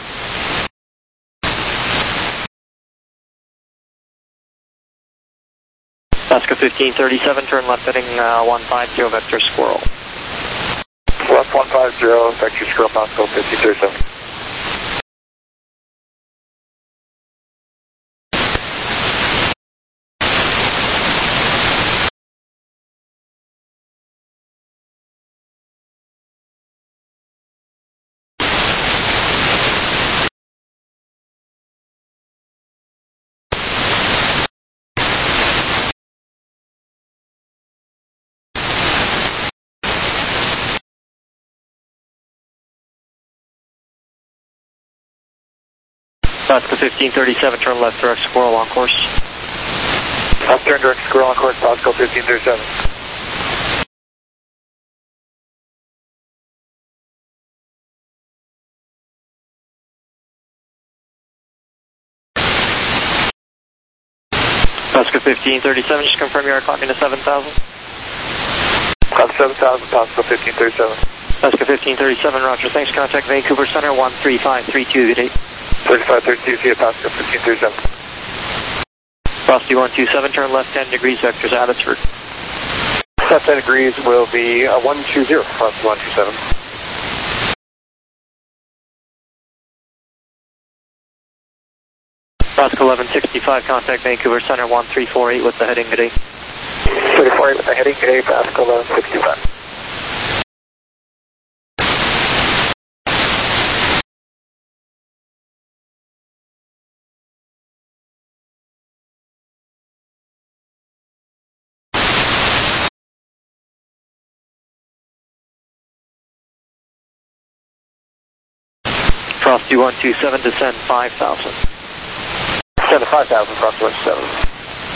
Pascal fifteen thirty-seven, turn left heading uh, one five zero, vector squirrel. Left one five zero, vector squirrel, Pascal fifteen thirty-seven. Alaska fifteen thirty-seven, turn left direct Squirrel on course. Left turn direct Squirrel on course, Alaska fifteen thirty-seven. Alaska fifteen thirty-seven, just confirm you are clocking to seven thousand. Clock seven thousand, Alaska fifteen thirty-seven. Alaska fifteen thirty-seven, roger. Thanks. Contact Vancouver Center one three five three two, good day. thirty-five thirty-two, via Alaska fifteen thirty-seven. Frosty one two seven, turn left ten degrees, vectors Abbotsford. Left ten degrees will be uh, one two zero, Frosty one two seven. Alaska eleven sixty-five, contact Vancouver Center one three four eight with the heading, good day. three four eight with the heading, good day, Alaska eleven sixty-five. Frosty one two seven, descend five thousand. Descend to five thousand, Frosty one two seven.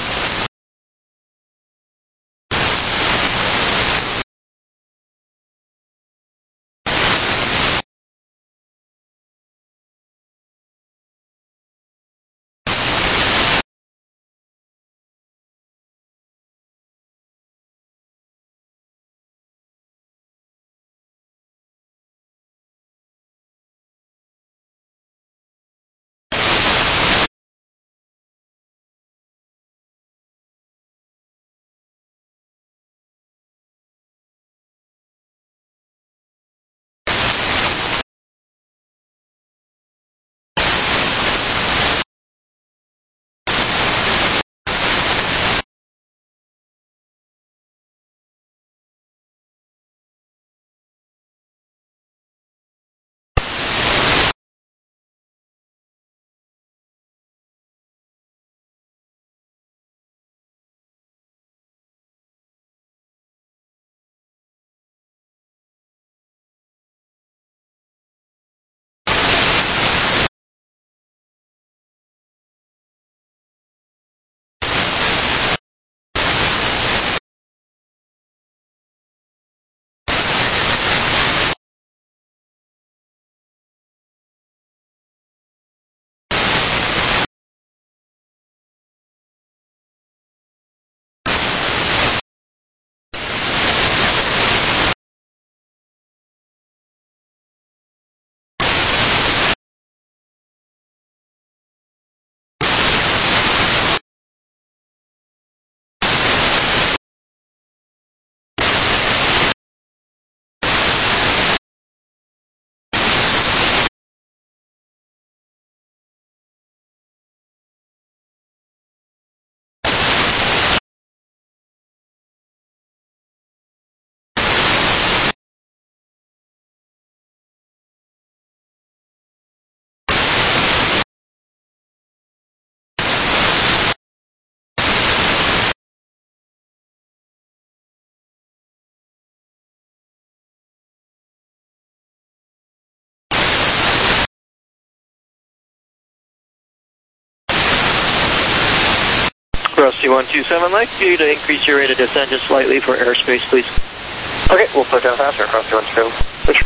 Frosty one two seven, I'd like you to increase your rate of descent just slightly for airspace, please. Okay, we'll slow down faster, Frosty one two seven.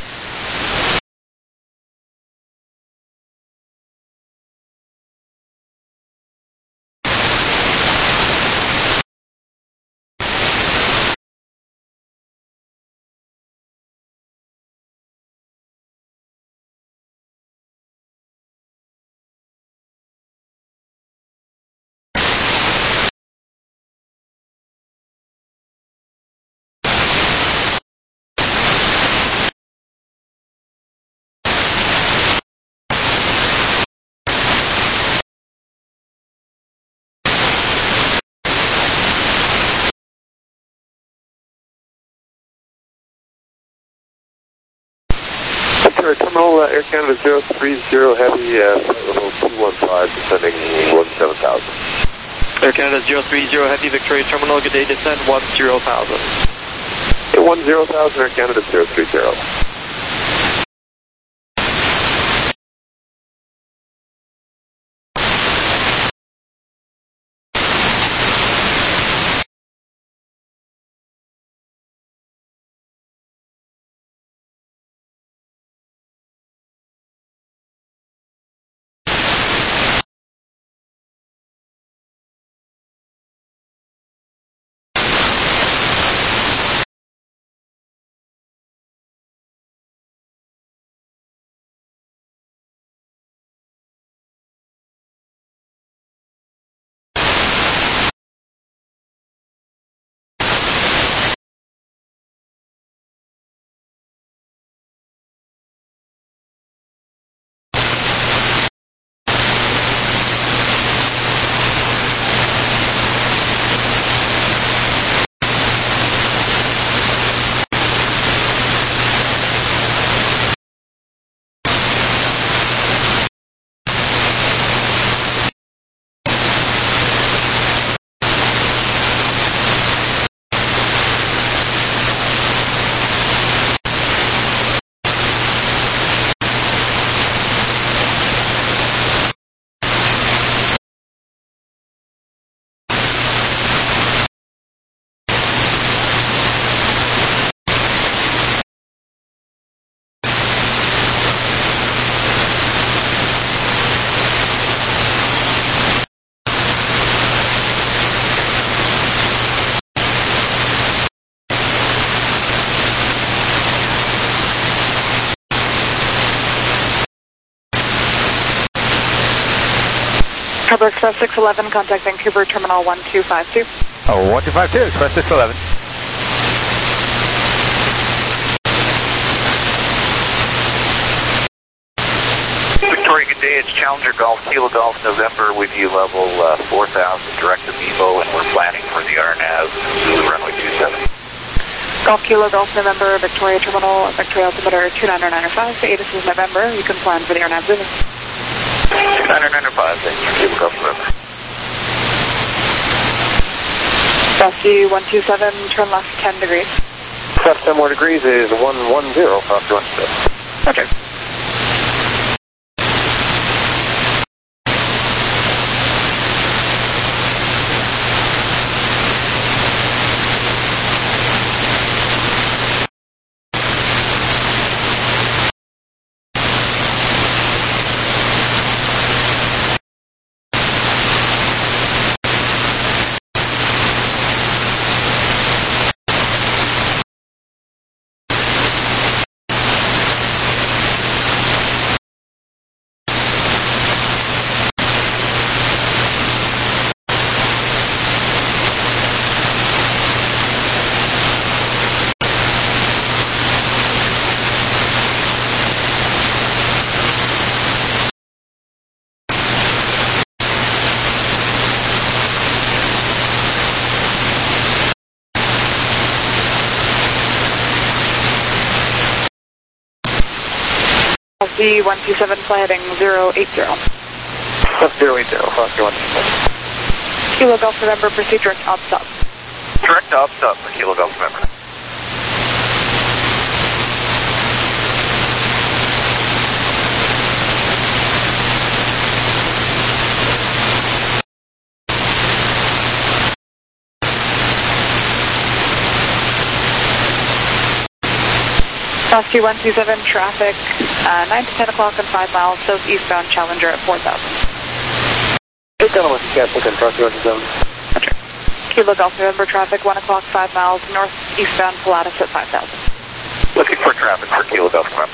Terminal uh, Air Canada zero three zero Heavy, uh, level two one five, descending one seven thousand. Air Canada zero three zero Heavy, Victoria Terminal, good day, descend one zero thousand. one zero thousand, Air Canada zero three zero. Cobra Express six eleven, contact Vancouver Terminal one two five two. Oh, one two five two, Express six eleven. Victoria, good day. It's Challenger Golf, Kilo Golf, November with you, level uh, four thousand, direct to Vivo, and we're planning for the R N A V, Zulu runway two seven. Golf Kilo Golf November, Victoria Terminal, Victoria altimeter two nine nine five. A T I S is November. You can plan for the R N A V Zulu. two nine nine five, thank you, Kilo Golf November. Dusty one two seven, turn left ten degrees. Left ten more degrees is one one zero, Foxtrot one six. Roger. Dusty one two seven, fly heading zero eight zero. Left zero eight zero, Foxtrot one six. Kilo Golf November, proceed direct op stop. Direct op stop for Kilo Golf November. Dusty one two seven, traffic uh, nine to ten o'clock and five miles, southeastbound Challenger at four thousand. eight down with Catholic and Foxtrot one seven. Roger. Kilo Golf November, traffic one o'clock, five miles, northeastbound Pilatus at five thousand. Looking for traffic for Kilo Golf November.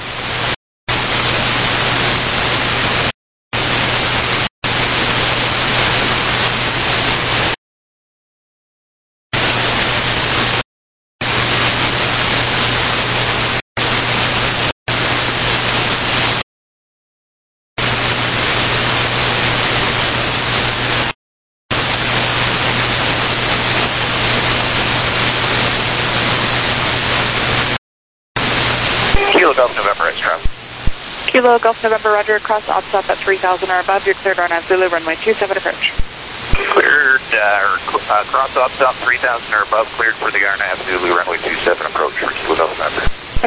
Kilo Golf November, it's traffic. Kilo Golf November, roger, cross op stop at three thousand or above, you're cleared R N A V Zulu, runway two seven approach. Cleared, uh, uh, cross op stop three thousand or above, cleared for the R N A V Zulu, runway two seven approach for Kilo Golf November.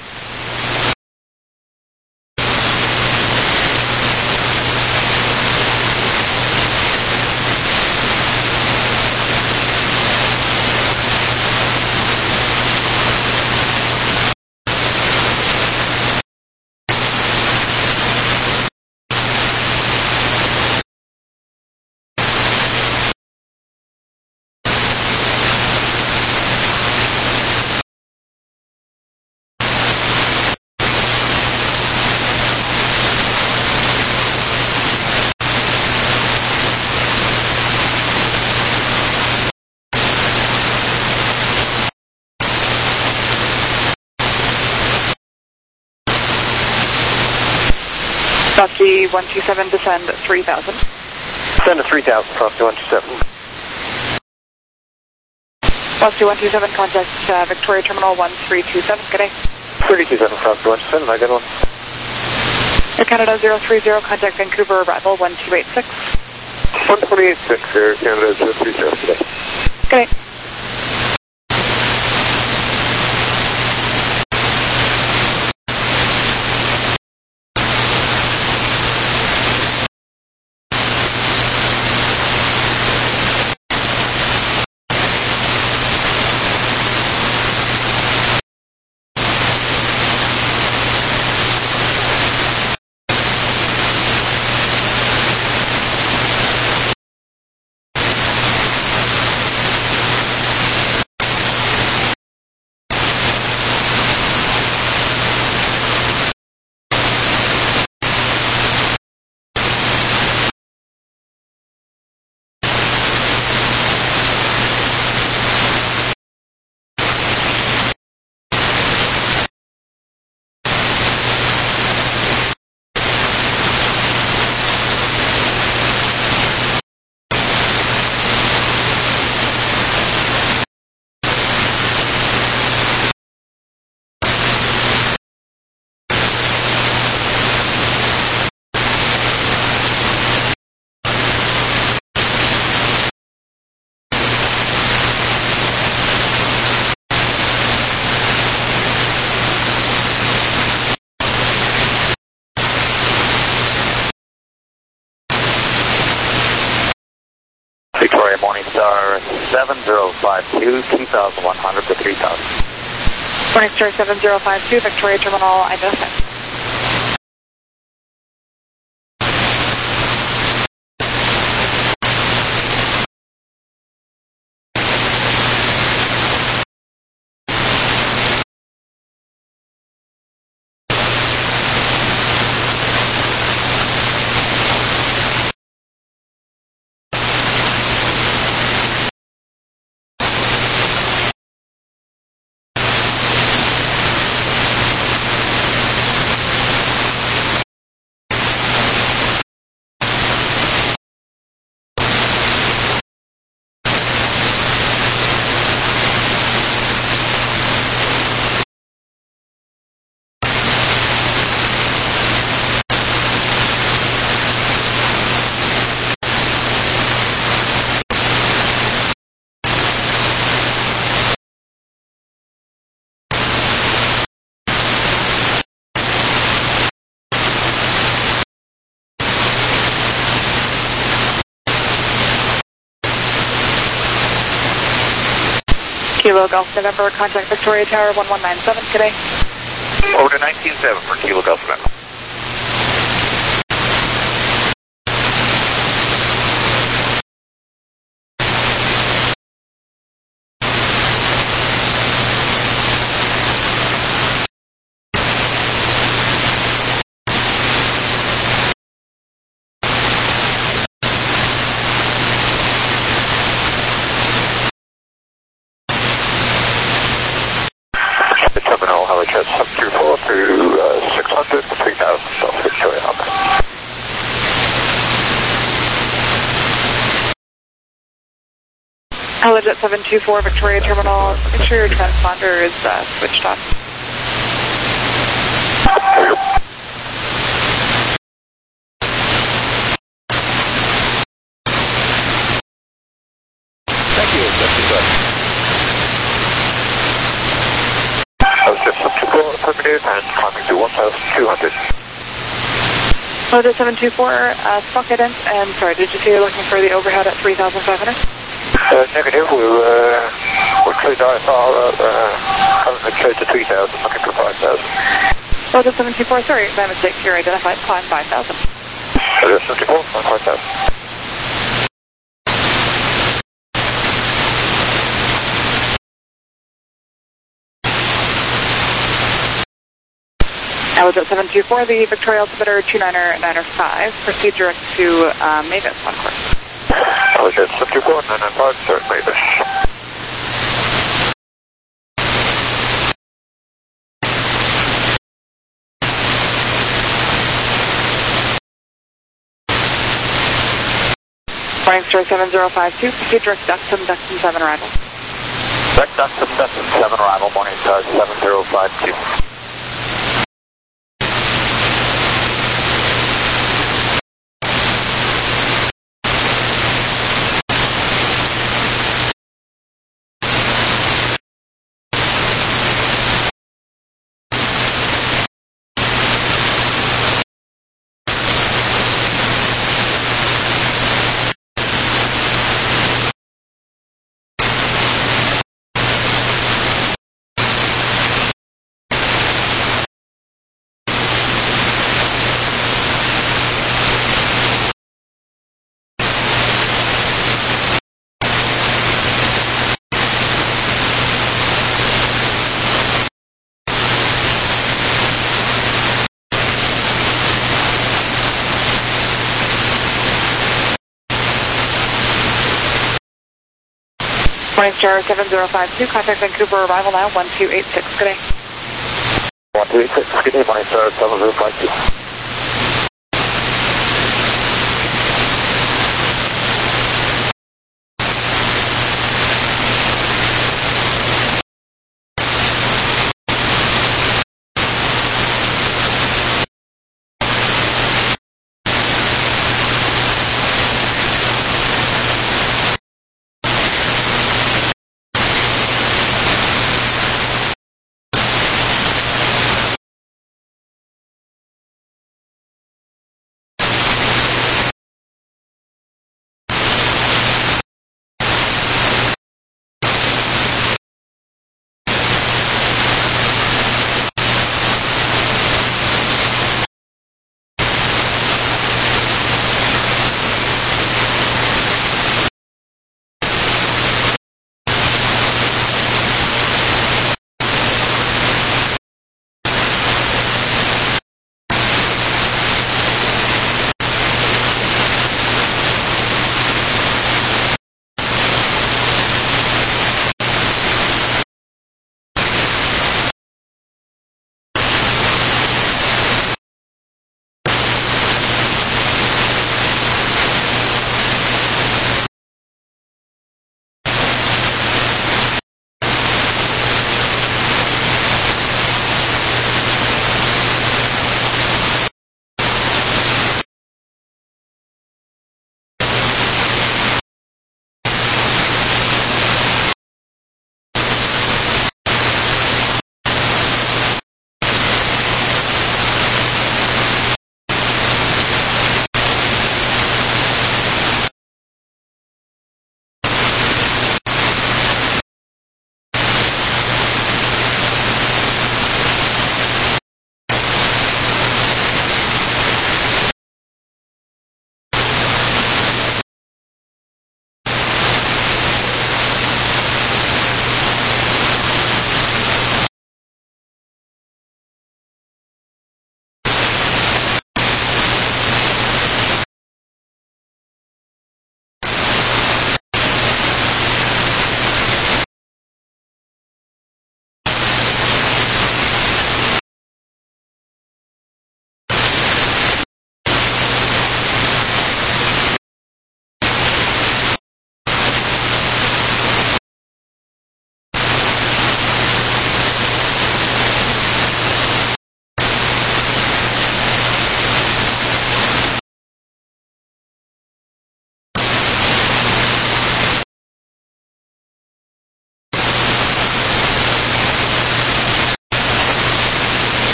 Dusty one two seven, descend at three thousand. Descend to three thousand, Foxtrot one two seven. Dusty one two seven, contact uh, Victoria Terminal one three two seven, good day. three two seven, Foxtrot one two seven, I got one. Air Canada zero three zero, contact Vancouver, arrival one two eight six. one twenty-eight six, Air Canada zero three zero today. Good day. Victoria Morningstar seven zero five two, two thousand one hundred to three thousand. Morningstar seven zero five two, Victoria Terminal identified. Kilo Golf November, contact Victoria Tower one one nine seven today. Over to nineteen seven for Kilo Golf November. The terminal, Helijet seven two four through uh, six hundred to three thousand, South Victoria Harbor. Helijet seven two four, Victoria Terminal, make sure your transponder is uh, switched off. There you go. Thank you, that's it. Helijet seven two four, affirmative, and climbing to one thousand two hundred. Helijet seven two four, uh, stock guidance, and sorry, did you say you're looking for the overhead at three thousand five hundred? Uh, negative, we'll, uh, we'll clear I F R, uh, uh, currently cleared to three thousand, looking for five thousand. Helijet seven two four, sorry, my mistake, you're identified, climb five thousand. Helijet seven two four, climb five thousand. Helijet seven two four, the Victoria Altimeter two niner niner five, proceed direct to uh, Mavis on course. Helijet seven two four, nine nine five, start Mavis. Morningstar seven zero five two, proceed direct Duxton, Duxton seven arrival. Direct Duxton, Duxton seven arrival, Morningstar seven zero five two. Morningstar seven zero five two, contact Vancouver arrival now, one two eight six, good day. one two eight six, good day, Morningstar seven zero five two.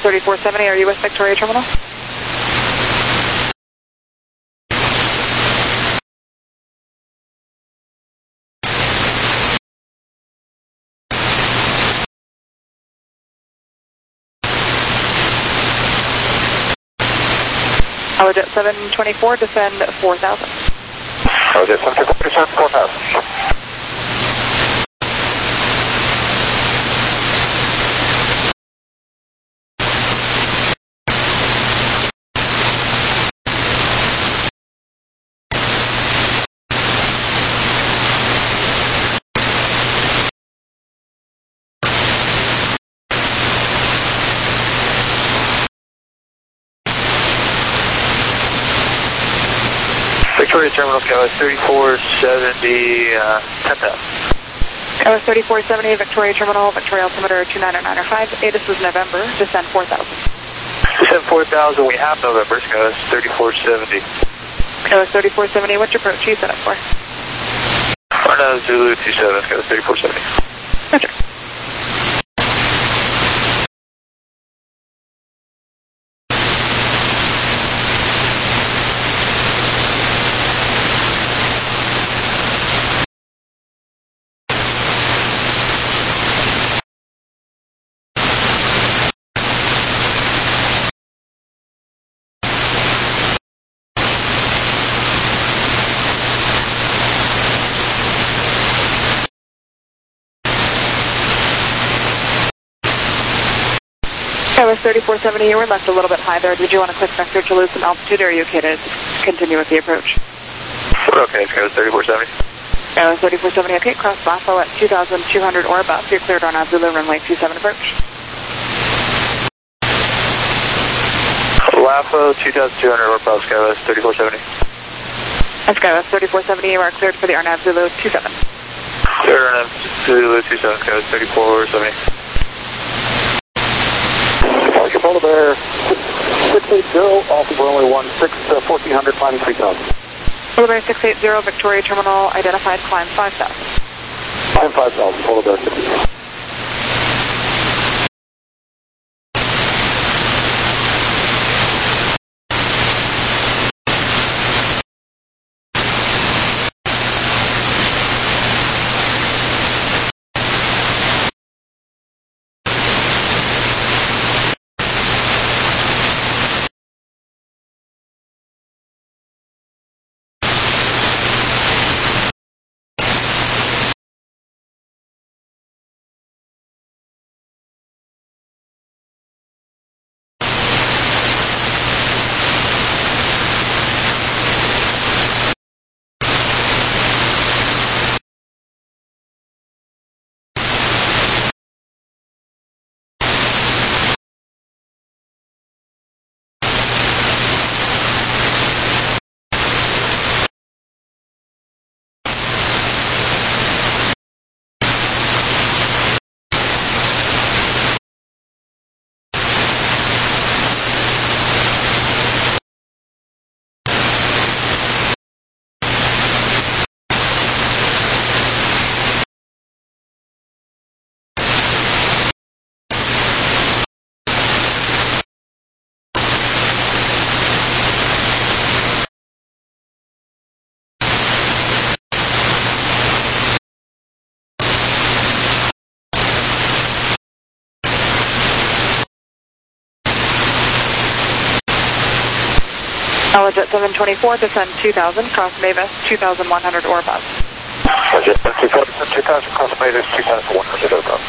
thirty-four seventy, are you with Victoria Terminal? Jet seven twenty-four, descend four thousand. Jet seven twenty-four, descend four thousand. Victoria Terminal, Skywas thirty-four seventy, uh, ten thousand. Skywas thirty-four seventy, Victoria Terminal, Victoria altimeter two nine nine five, A, this is November, descend four thousand. Descend four thousand, we have November, Skywas thirty-four seventy. Skywas thirty-four seventy, what's your approach you set up for? Arnav Zulu two seven, Skywas thirty-four seventy. Roger. Skywas thirty-four seventy, you were left a little bit high there. Did you want to click vector to lose some altitude, or are you okay to continue with the approach? We're okay, Skywas thirty-four seventy. Skywas thirty-four seventy, okay, cross Lafo at two thousand two hundred or above. You're cleared on Zulu runway two seven approach. Lafo two thousand two hundred or above, Skywas thirty-four seventy. And Skywas thirty-four seventy, you are cleared for the Arnav Zulu two seven. Clear Arnav Zulu two seven, Skywas thirty-four seventy. Polar Bear six eighty, off of runway one six, uh, fourteen hundred, climbing three thousand. Polar Bear six eighty, Victoria Terminal, identified, climb five thousand. Climb five thousand, Polar Bear six eighty. Jet seven twenty-four, descend two thousand, cross Mavis two thousand one hundred or above. Jet seven twenty-four, descend two thousand, cross Mavis two thousand one hundred or above.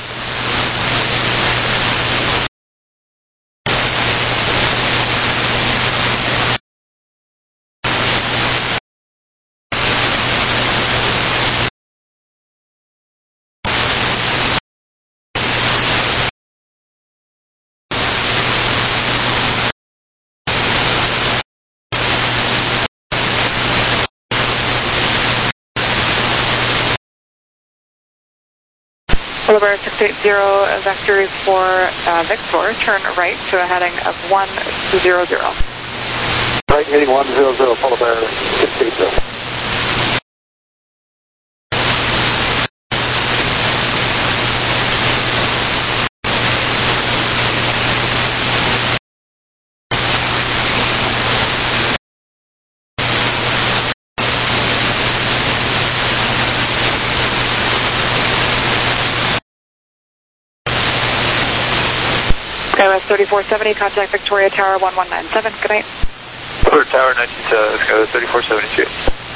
Polar Bear six eighty, vectors for uh, Victor, turn right to a heading of one zero zero. Right heading one zero zero, Polar Bear six eighty. thirty-four seventy, contact Victoria Tower one one nine seven. Good night. Victoria Tower ninety-seven, let's go thirty-four seventy-two.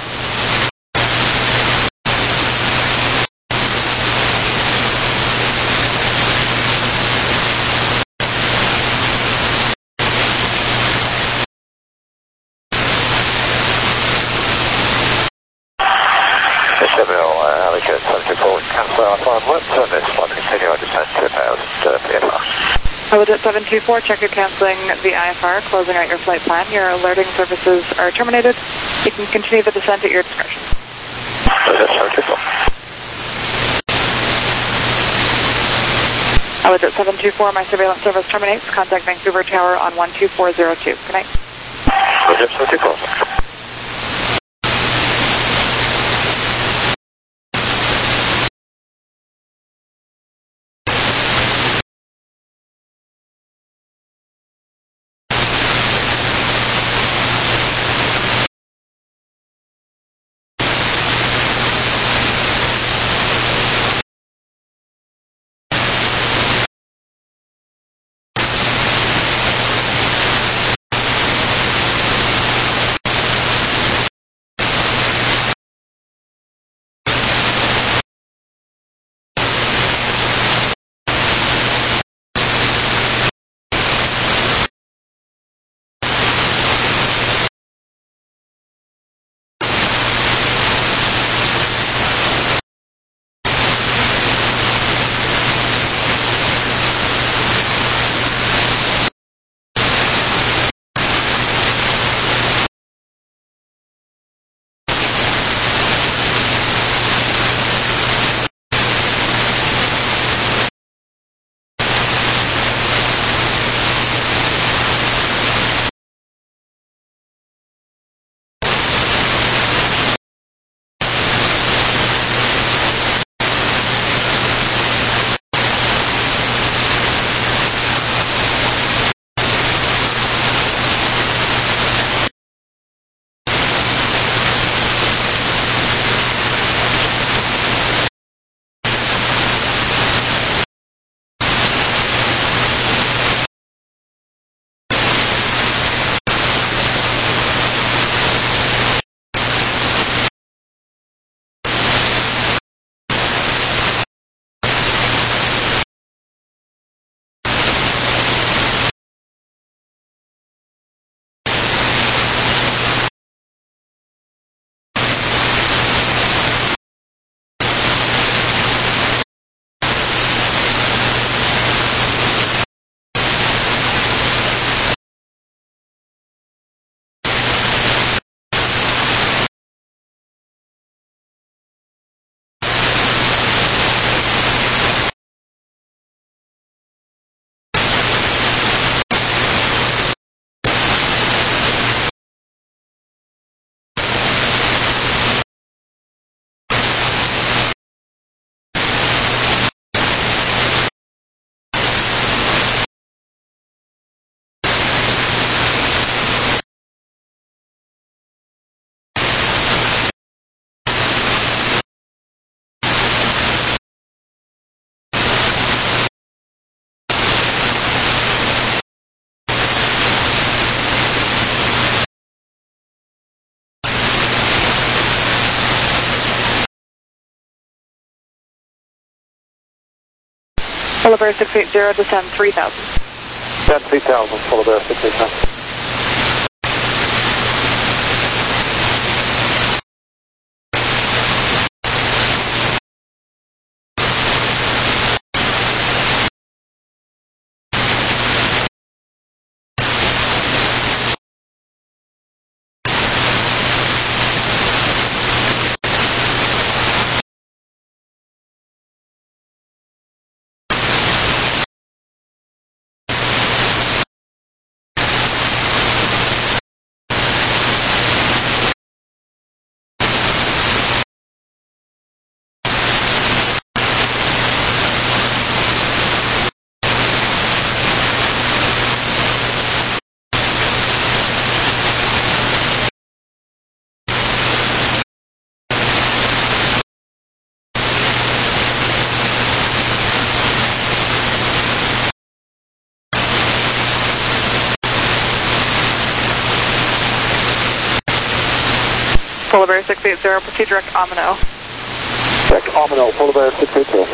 seven oh, uh, Alicia, subject forward, cancel off on what? So this one, continue our descent to one thousand uh, P F R. Legit seven two four, check you're canceling the I F R, closing out your flight plan. Your alerting services are terminated. You can continue the descent at your discretion. Legit seven two four. Legit seven two four, my surveillance service terminates. Contact Vancouver Tower on one two four zero two. Good night. Legit seven two four. Full Bear six eight zero, descend three thousand. Descend three thousand, Full Bear six eight zero. Polar Bear six eight zero, proceed direct Omino. Direct Omino, Polar Bear six eight zero.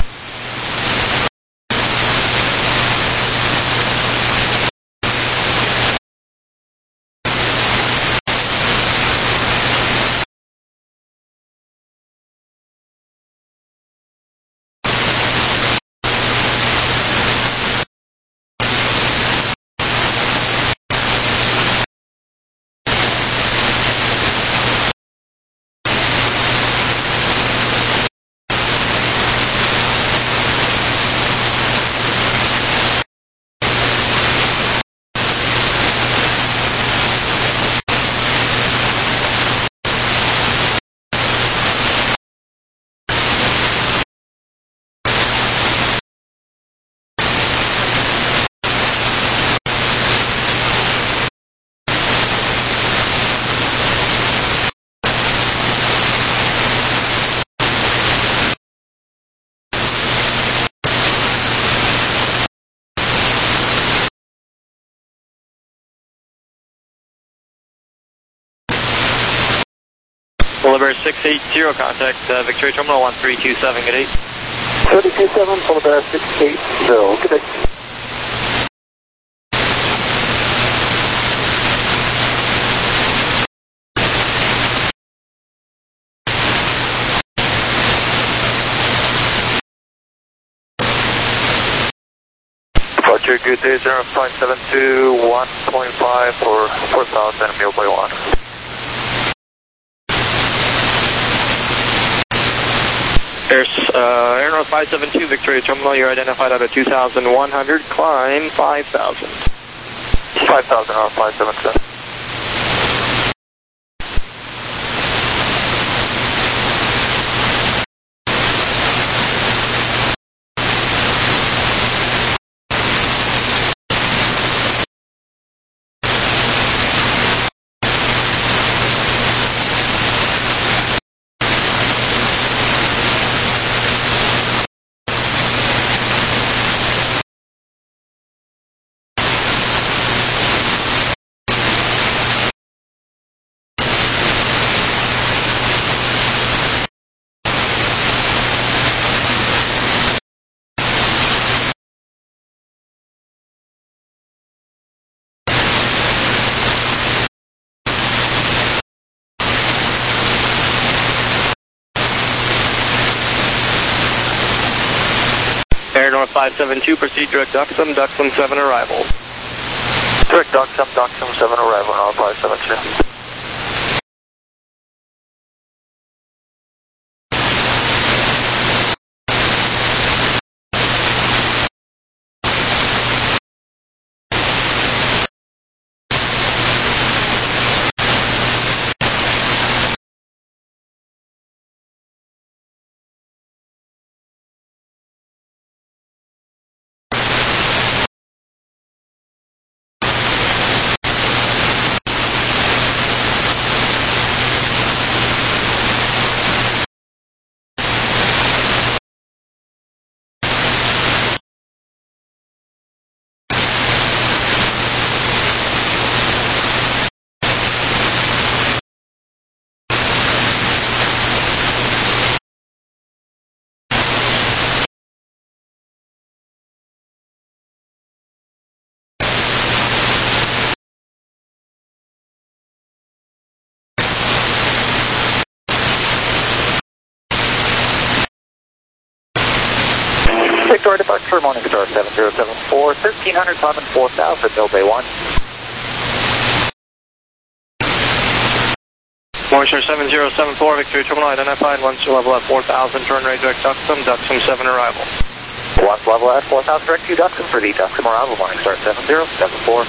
Polar Bear six eight zero, contact uh, Victoria Terminal one three two seven, good eight. three two seven, Polar Bear six eight zero, good day. Departure, good day, zero five seven two, one point five for four thousand, mil by one. There's uh, Air North five seven two, Victoria Terminal, you're identified out of two thousand one hundred, climb five thousand. five thousand, Air five seven two. Air North five seven two, proceed direct Duxham, Duxham seven arrival. Direct Duxham, Duxham seven arrival, Air five seven two. Victoria departure, Morningstar seven zero seven four, thirteen hundred, climbing four thousand, Mil Bay one. Morningstar seven zero seven four, Victoria Terminal identified, one level at four thousand, turn right direct Duxham, Duxham seven arrival. One level at four thousand, direct to Duxham for the Duxham arrival, Morningstar seven zero seven four.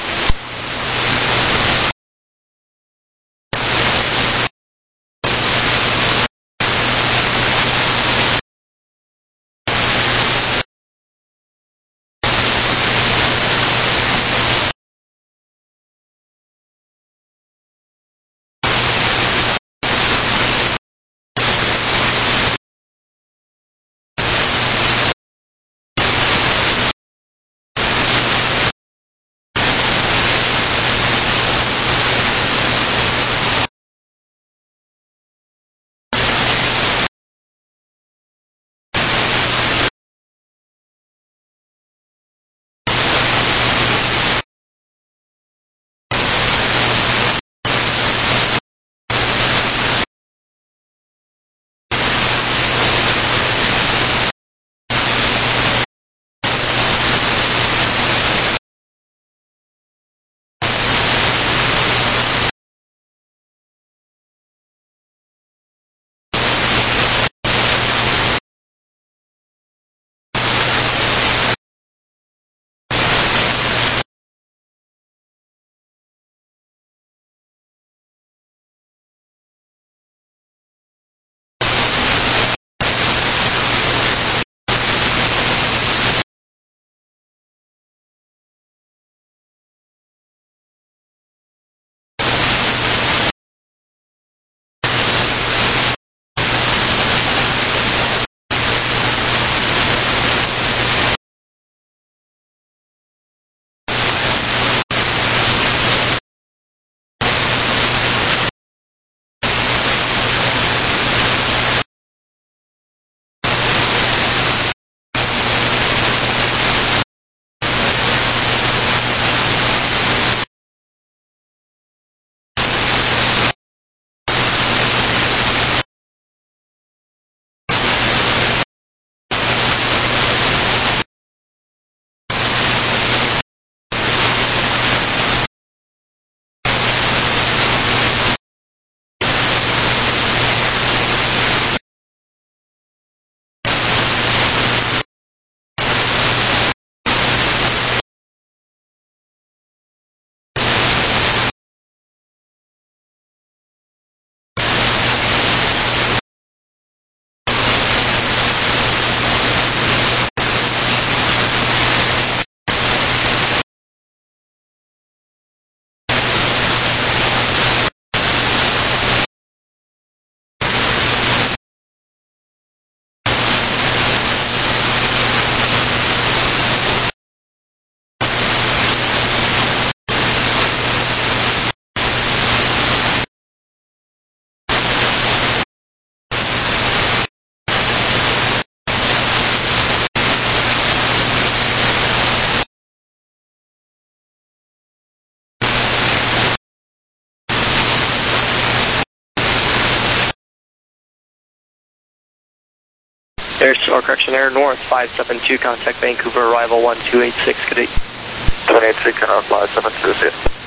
There's, or correction, Air North five seven two, contact Vancouver, arrival one two eight six, good day. one eight six, Air North five seven two, see you.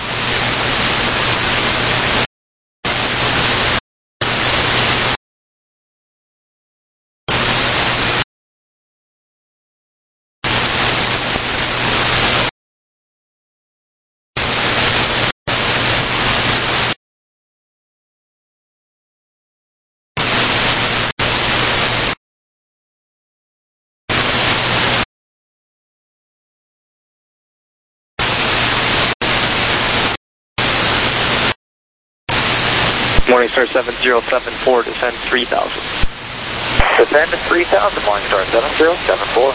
Morningstar seven zero seven four, descend three thousand. Descend to three thousand, Morningstar seven zero seven four.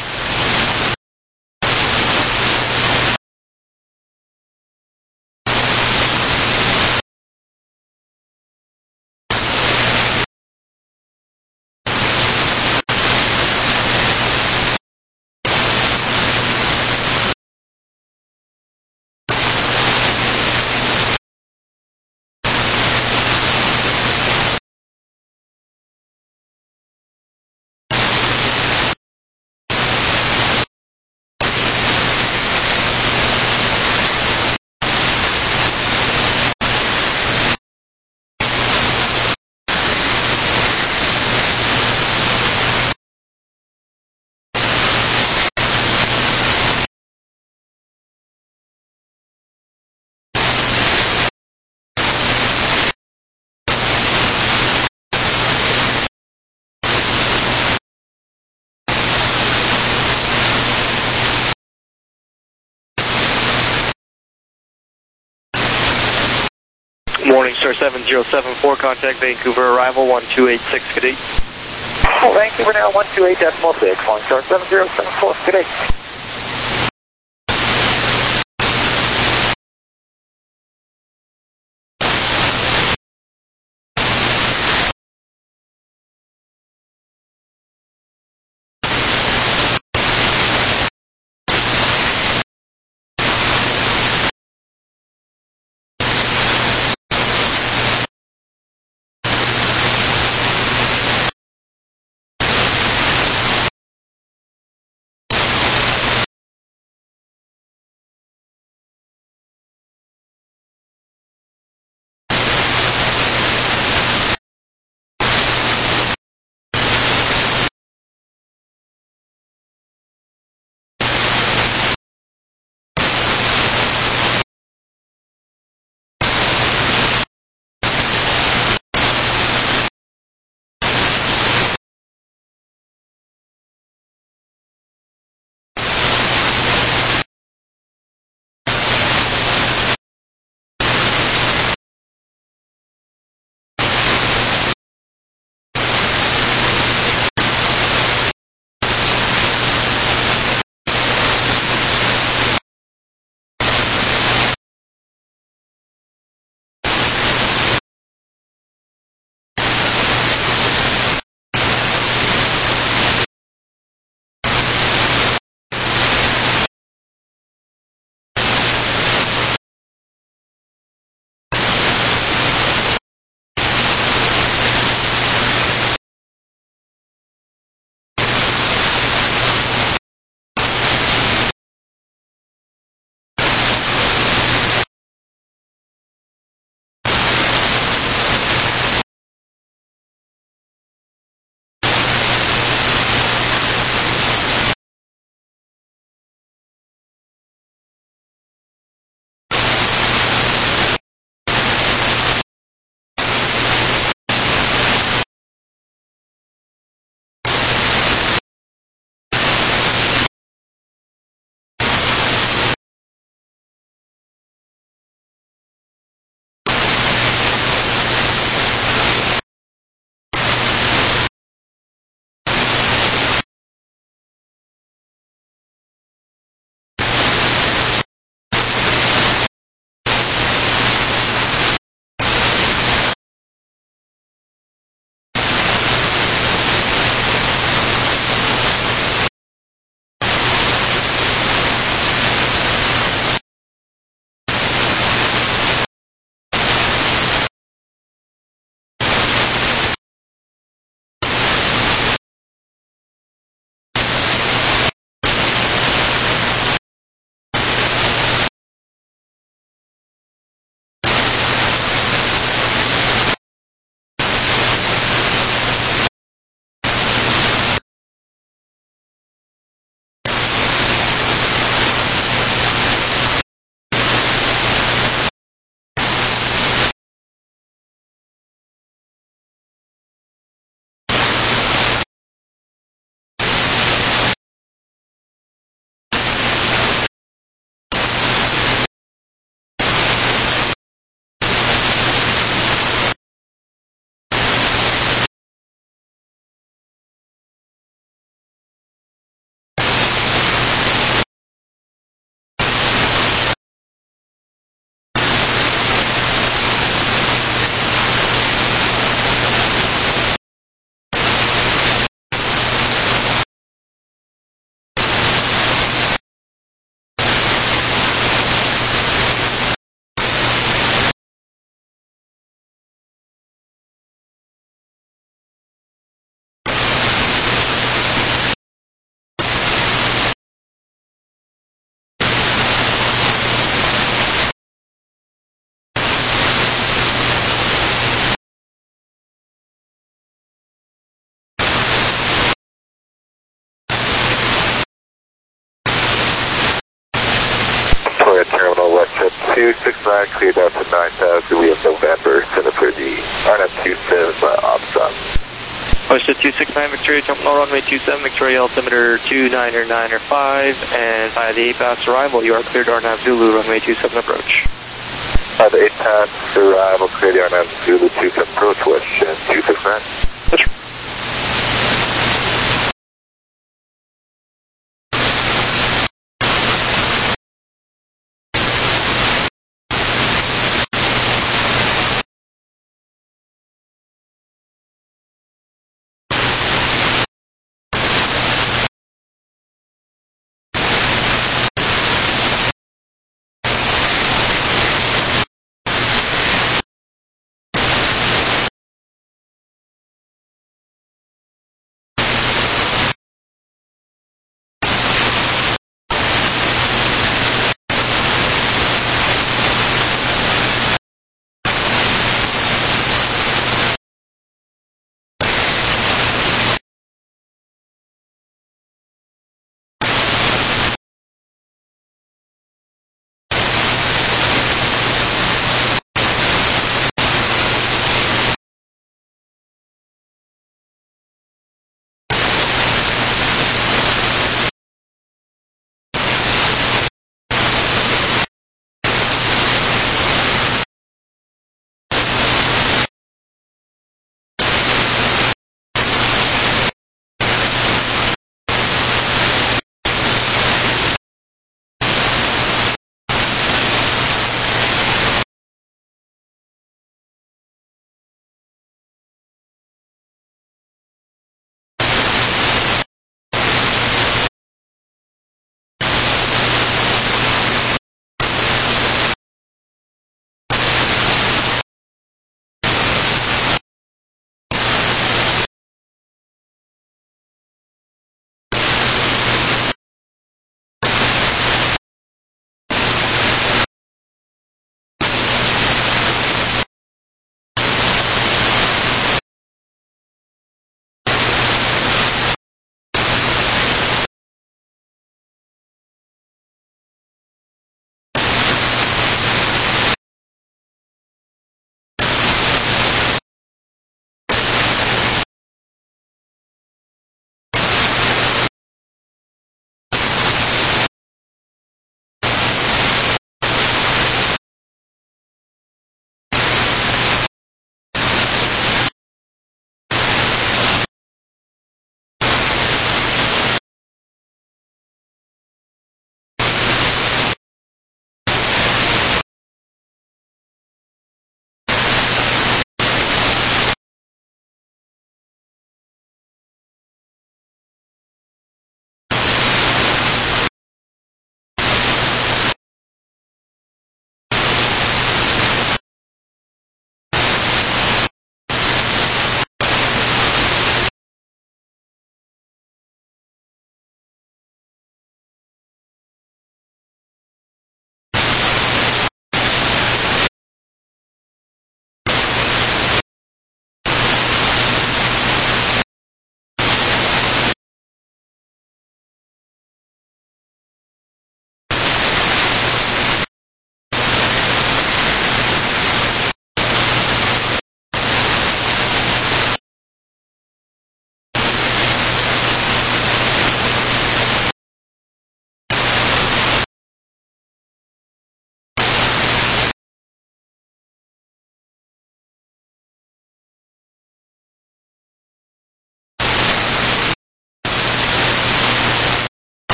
Morningstar seven zero seven four, contact Vancouver, arrival one two eight six, good day. Oh, Vancouver now one two eight decimal six, Morningstar seven zero seven four, good day. two six nine, cleared out to nine thousand. We have November, center for the R N two seven by Opsom. Posted two six nine Victoria, terminal runway two seven, Victoria altimeter two niner niner five, and by the eight pass arrival, you are cleared R N A V Zulu, runway two seven approach. By the eight pass arrival, cleared R N A V Zulu two seven approach, West two six nine. That's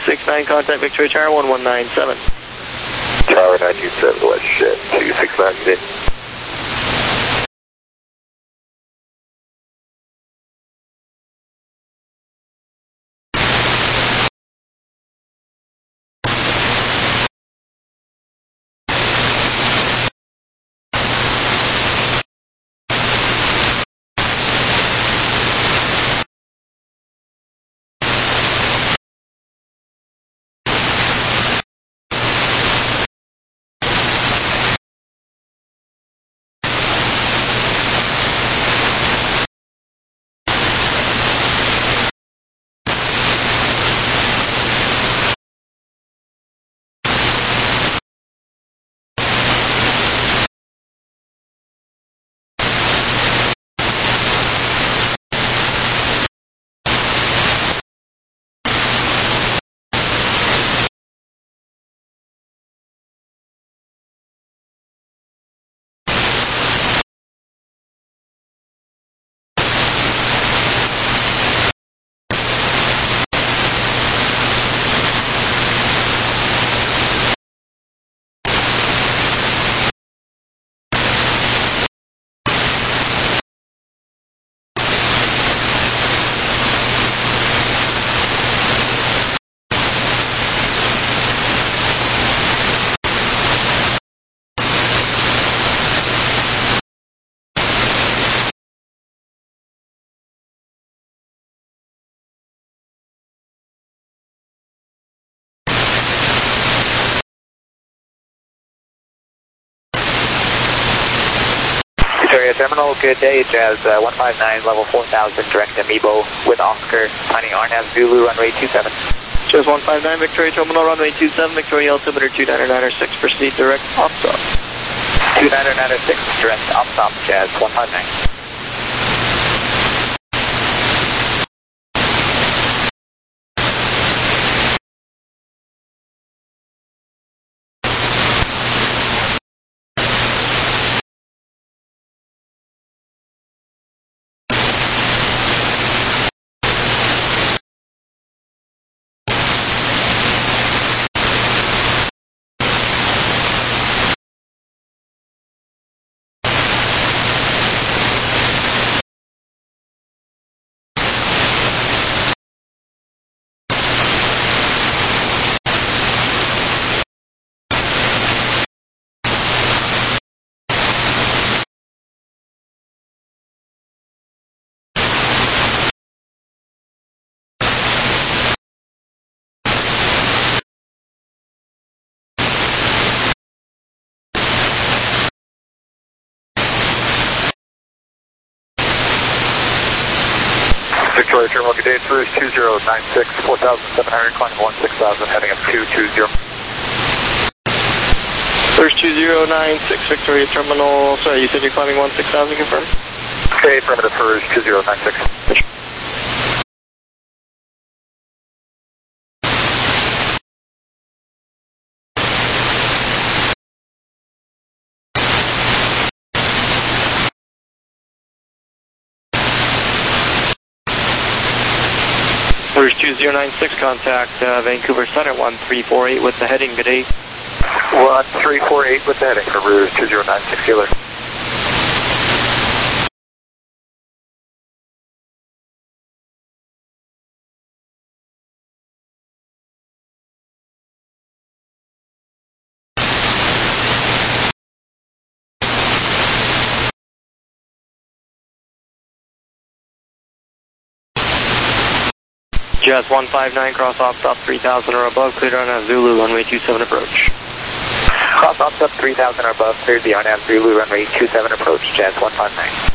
six nine, contact Victoria Tower, one one nine seven. Tower nine two seven, West Jet, two six nine, good. Victoria Terminal, good day, Jazz uh, one five nine, level four thousand, direct Amiibo with Oscar, planning R N A V Zulu, runway two seven. Jazz one five nine, Victoria Terminal, runway two seven, Victoria altimeter two nine nine six, proceed direct off-stop. two nine nine six, direct off-stop, Jazz one five nine. Victoria Terminal, good day, Cruise two zero nine six, four thousand seven hundred, climbing one six thousand, heading up two two zero. First two zero nine six, Victoria Terminal, sorry, you said you're climbing one six thousand, confirmed? Okay, affirmative, First two zero nine six. First two zero nine six, contact uh, Vancouver Center, one three four eight with the heading, good day. one three four eight with the heading for Rouge two zero nine six, Killer. Jazz one five nine, cross off stop three thousand or above, cleared on a Zulu, runway two seven approach. Cross off stop three thousand or above, cleared the R N A V Zulu, runway two seven approach, Jazz one five nine.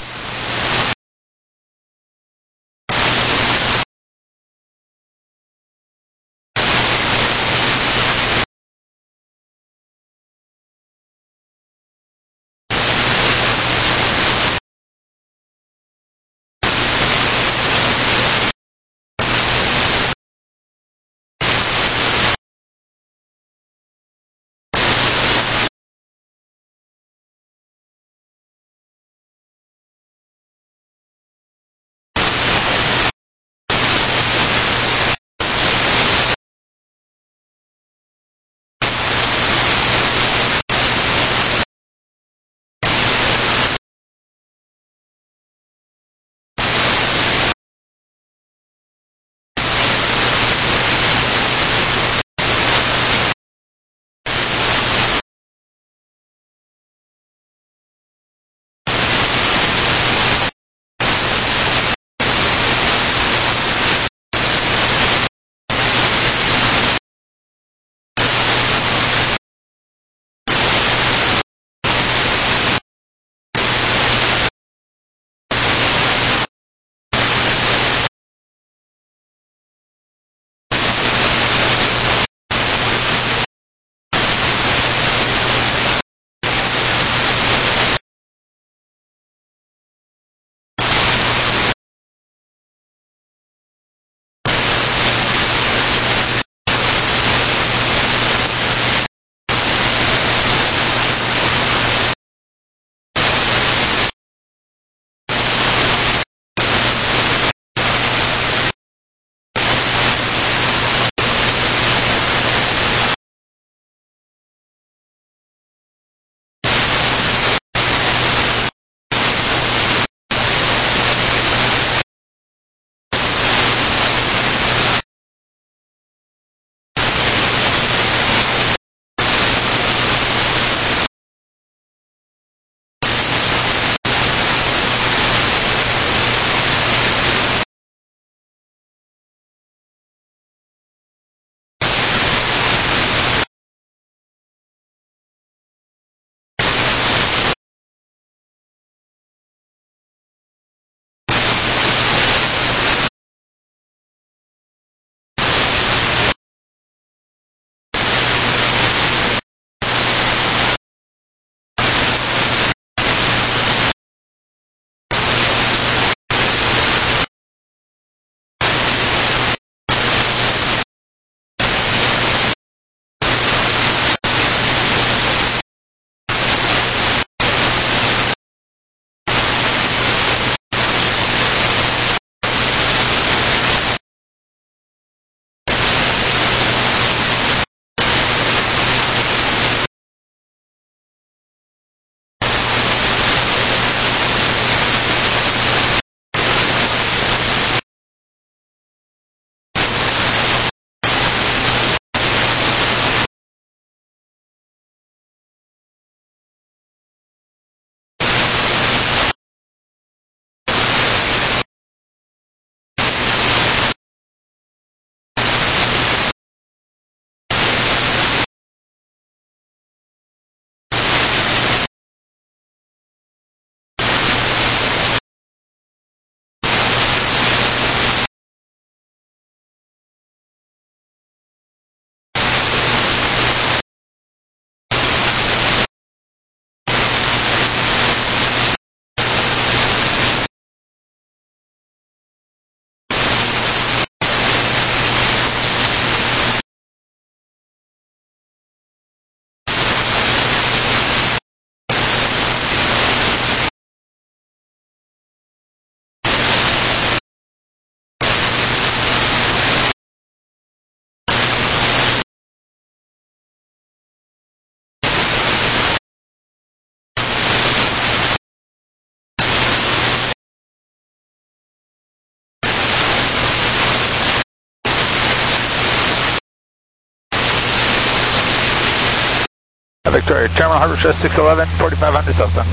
Victoria, Terminal Harbor Express six eleven, forty-five hundred southbound.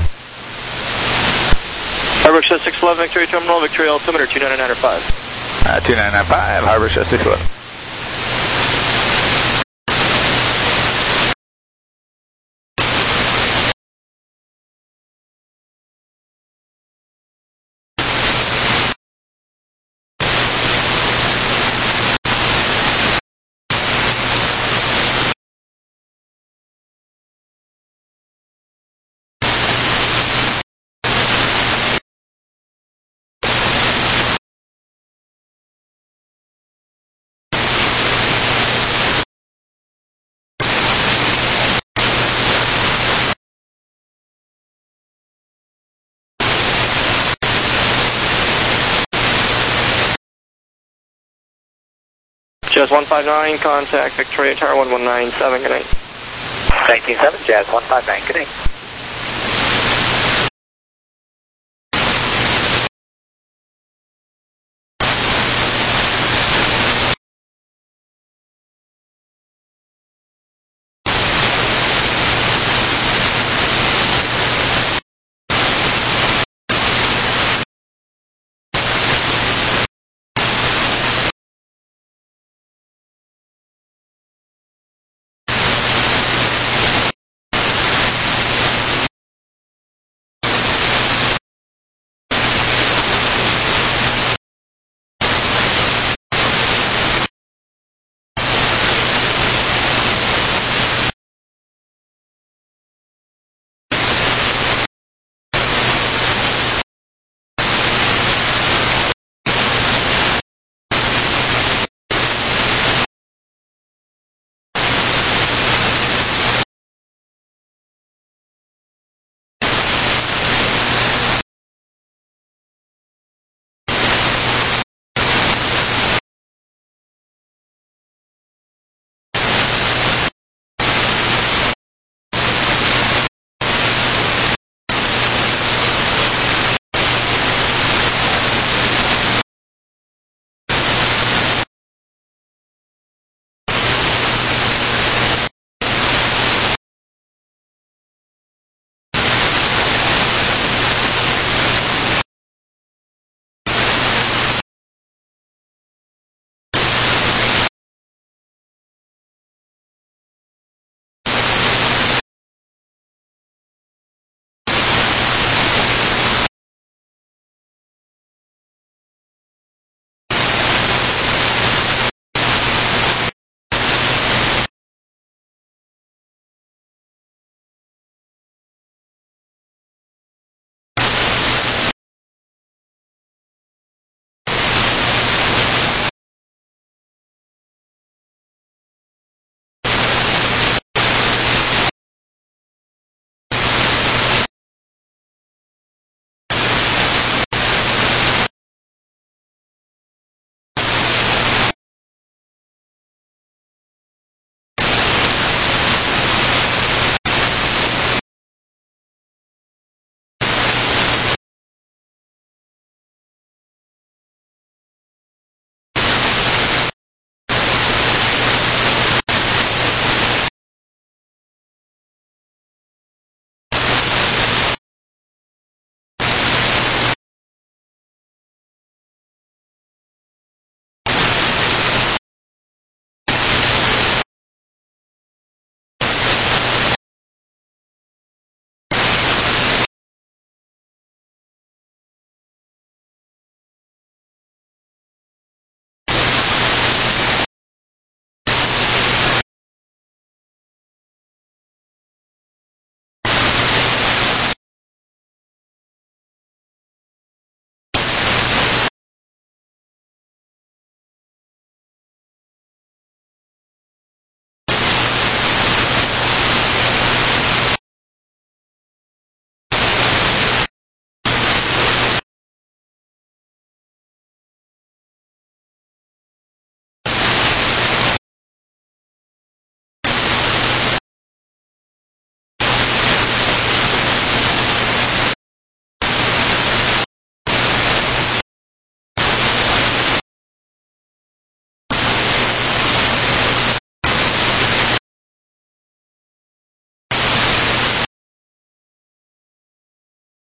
Harbor Express six eleven, Victoria Terminal, Victoria altimeter two nine nine five. Uh, two nine nine five, Harbor Express six eleven. Jazz one five nine, contact Victoria Tower one one nine seven, good night. nineteen seven, Jazz one five nine, good night.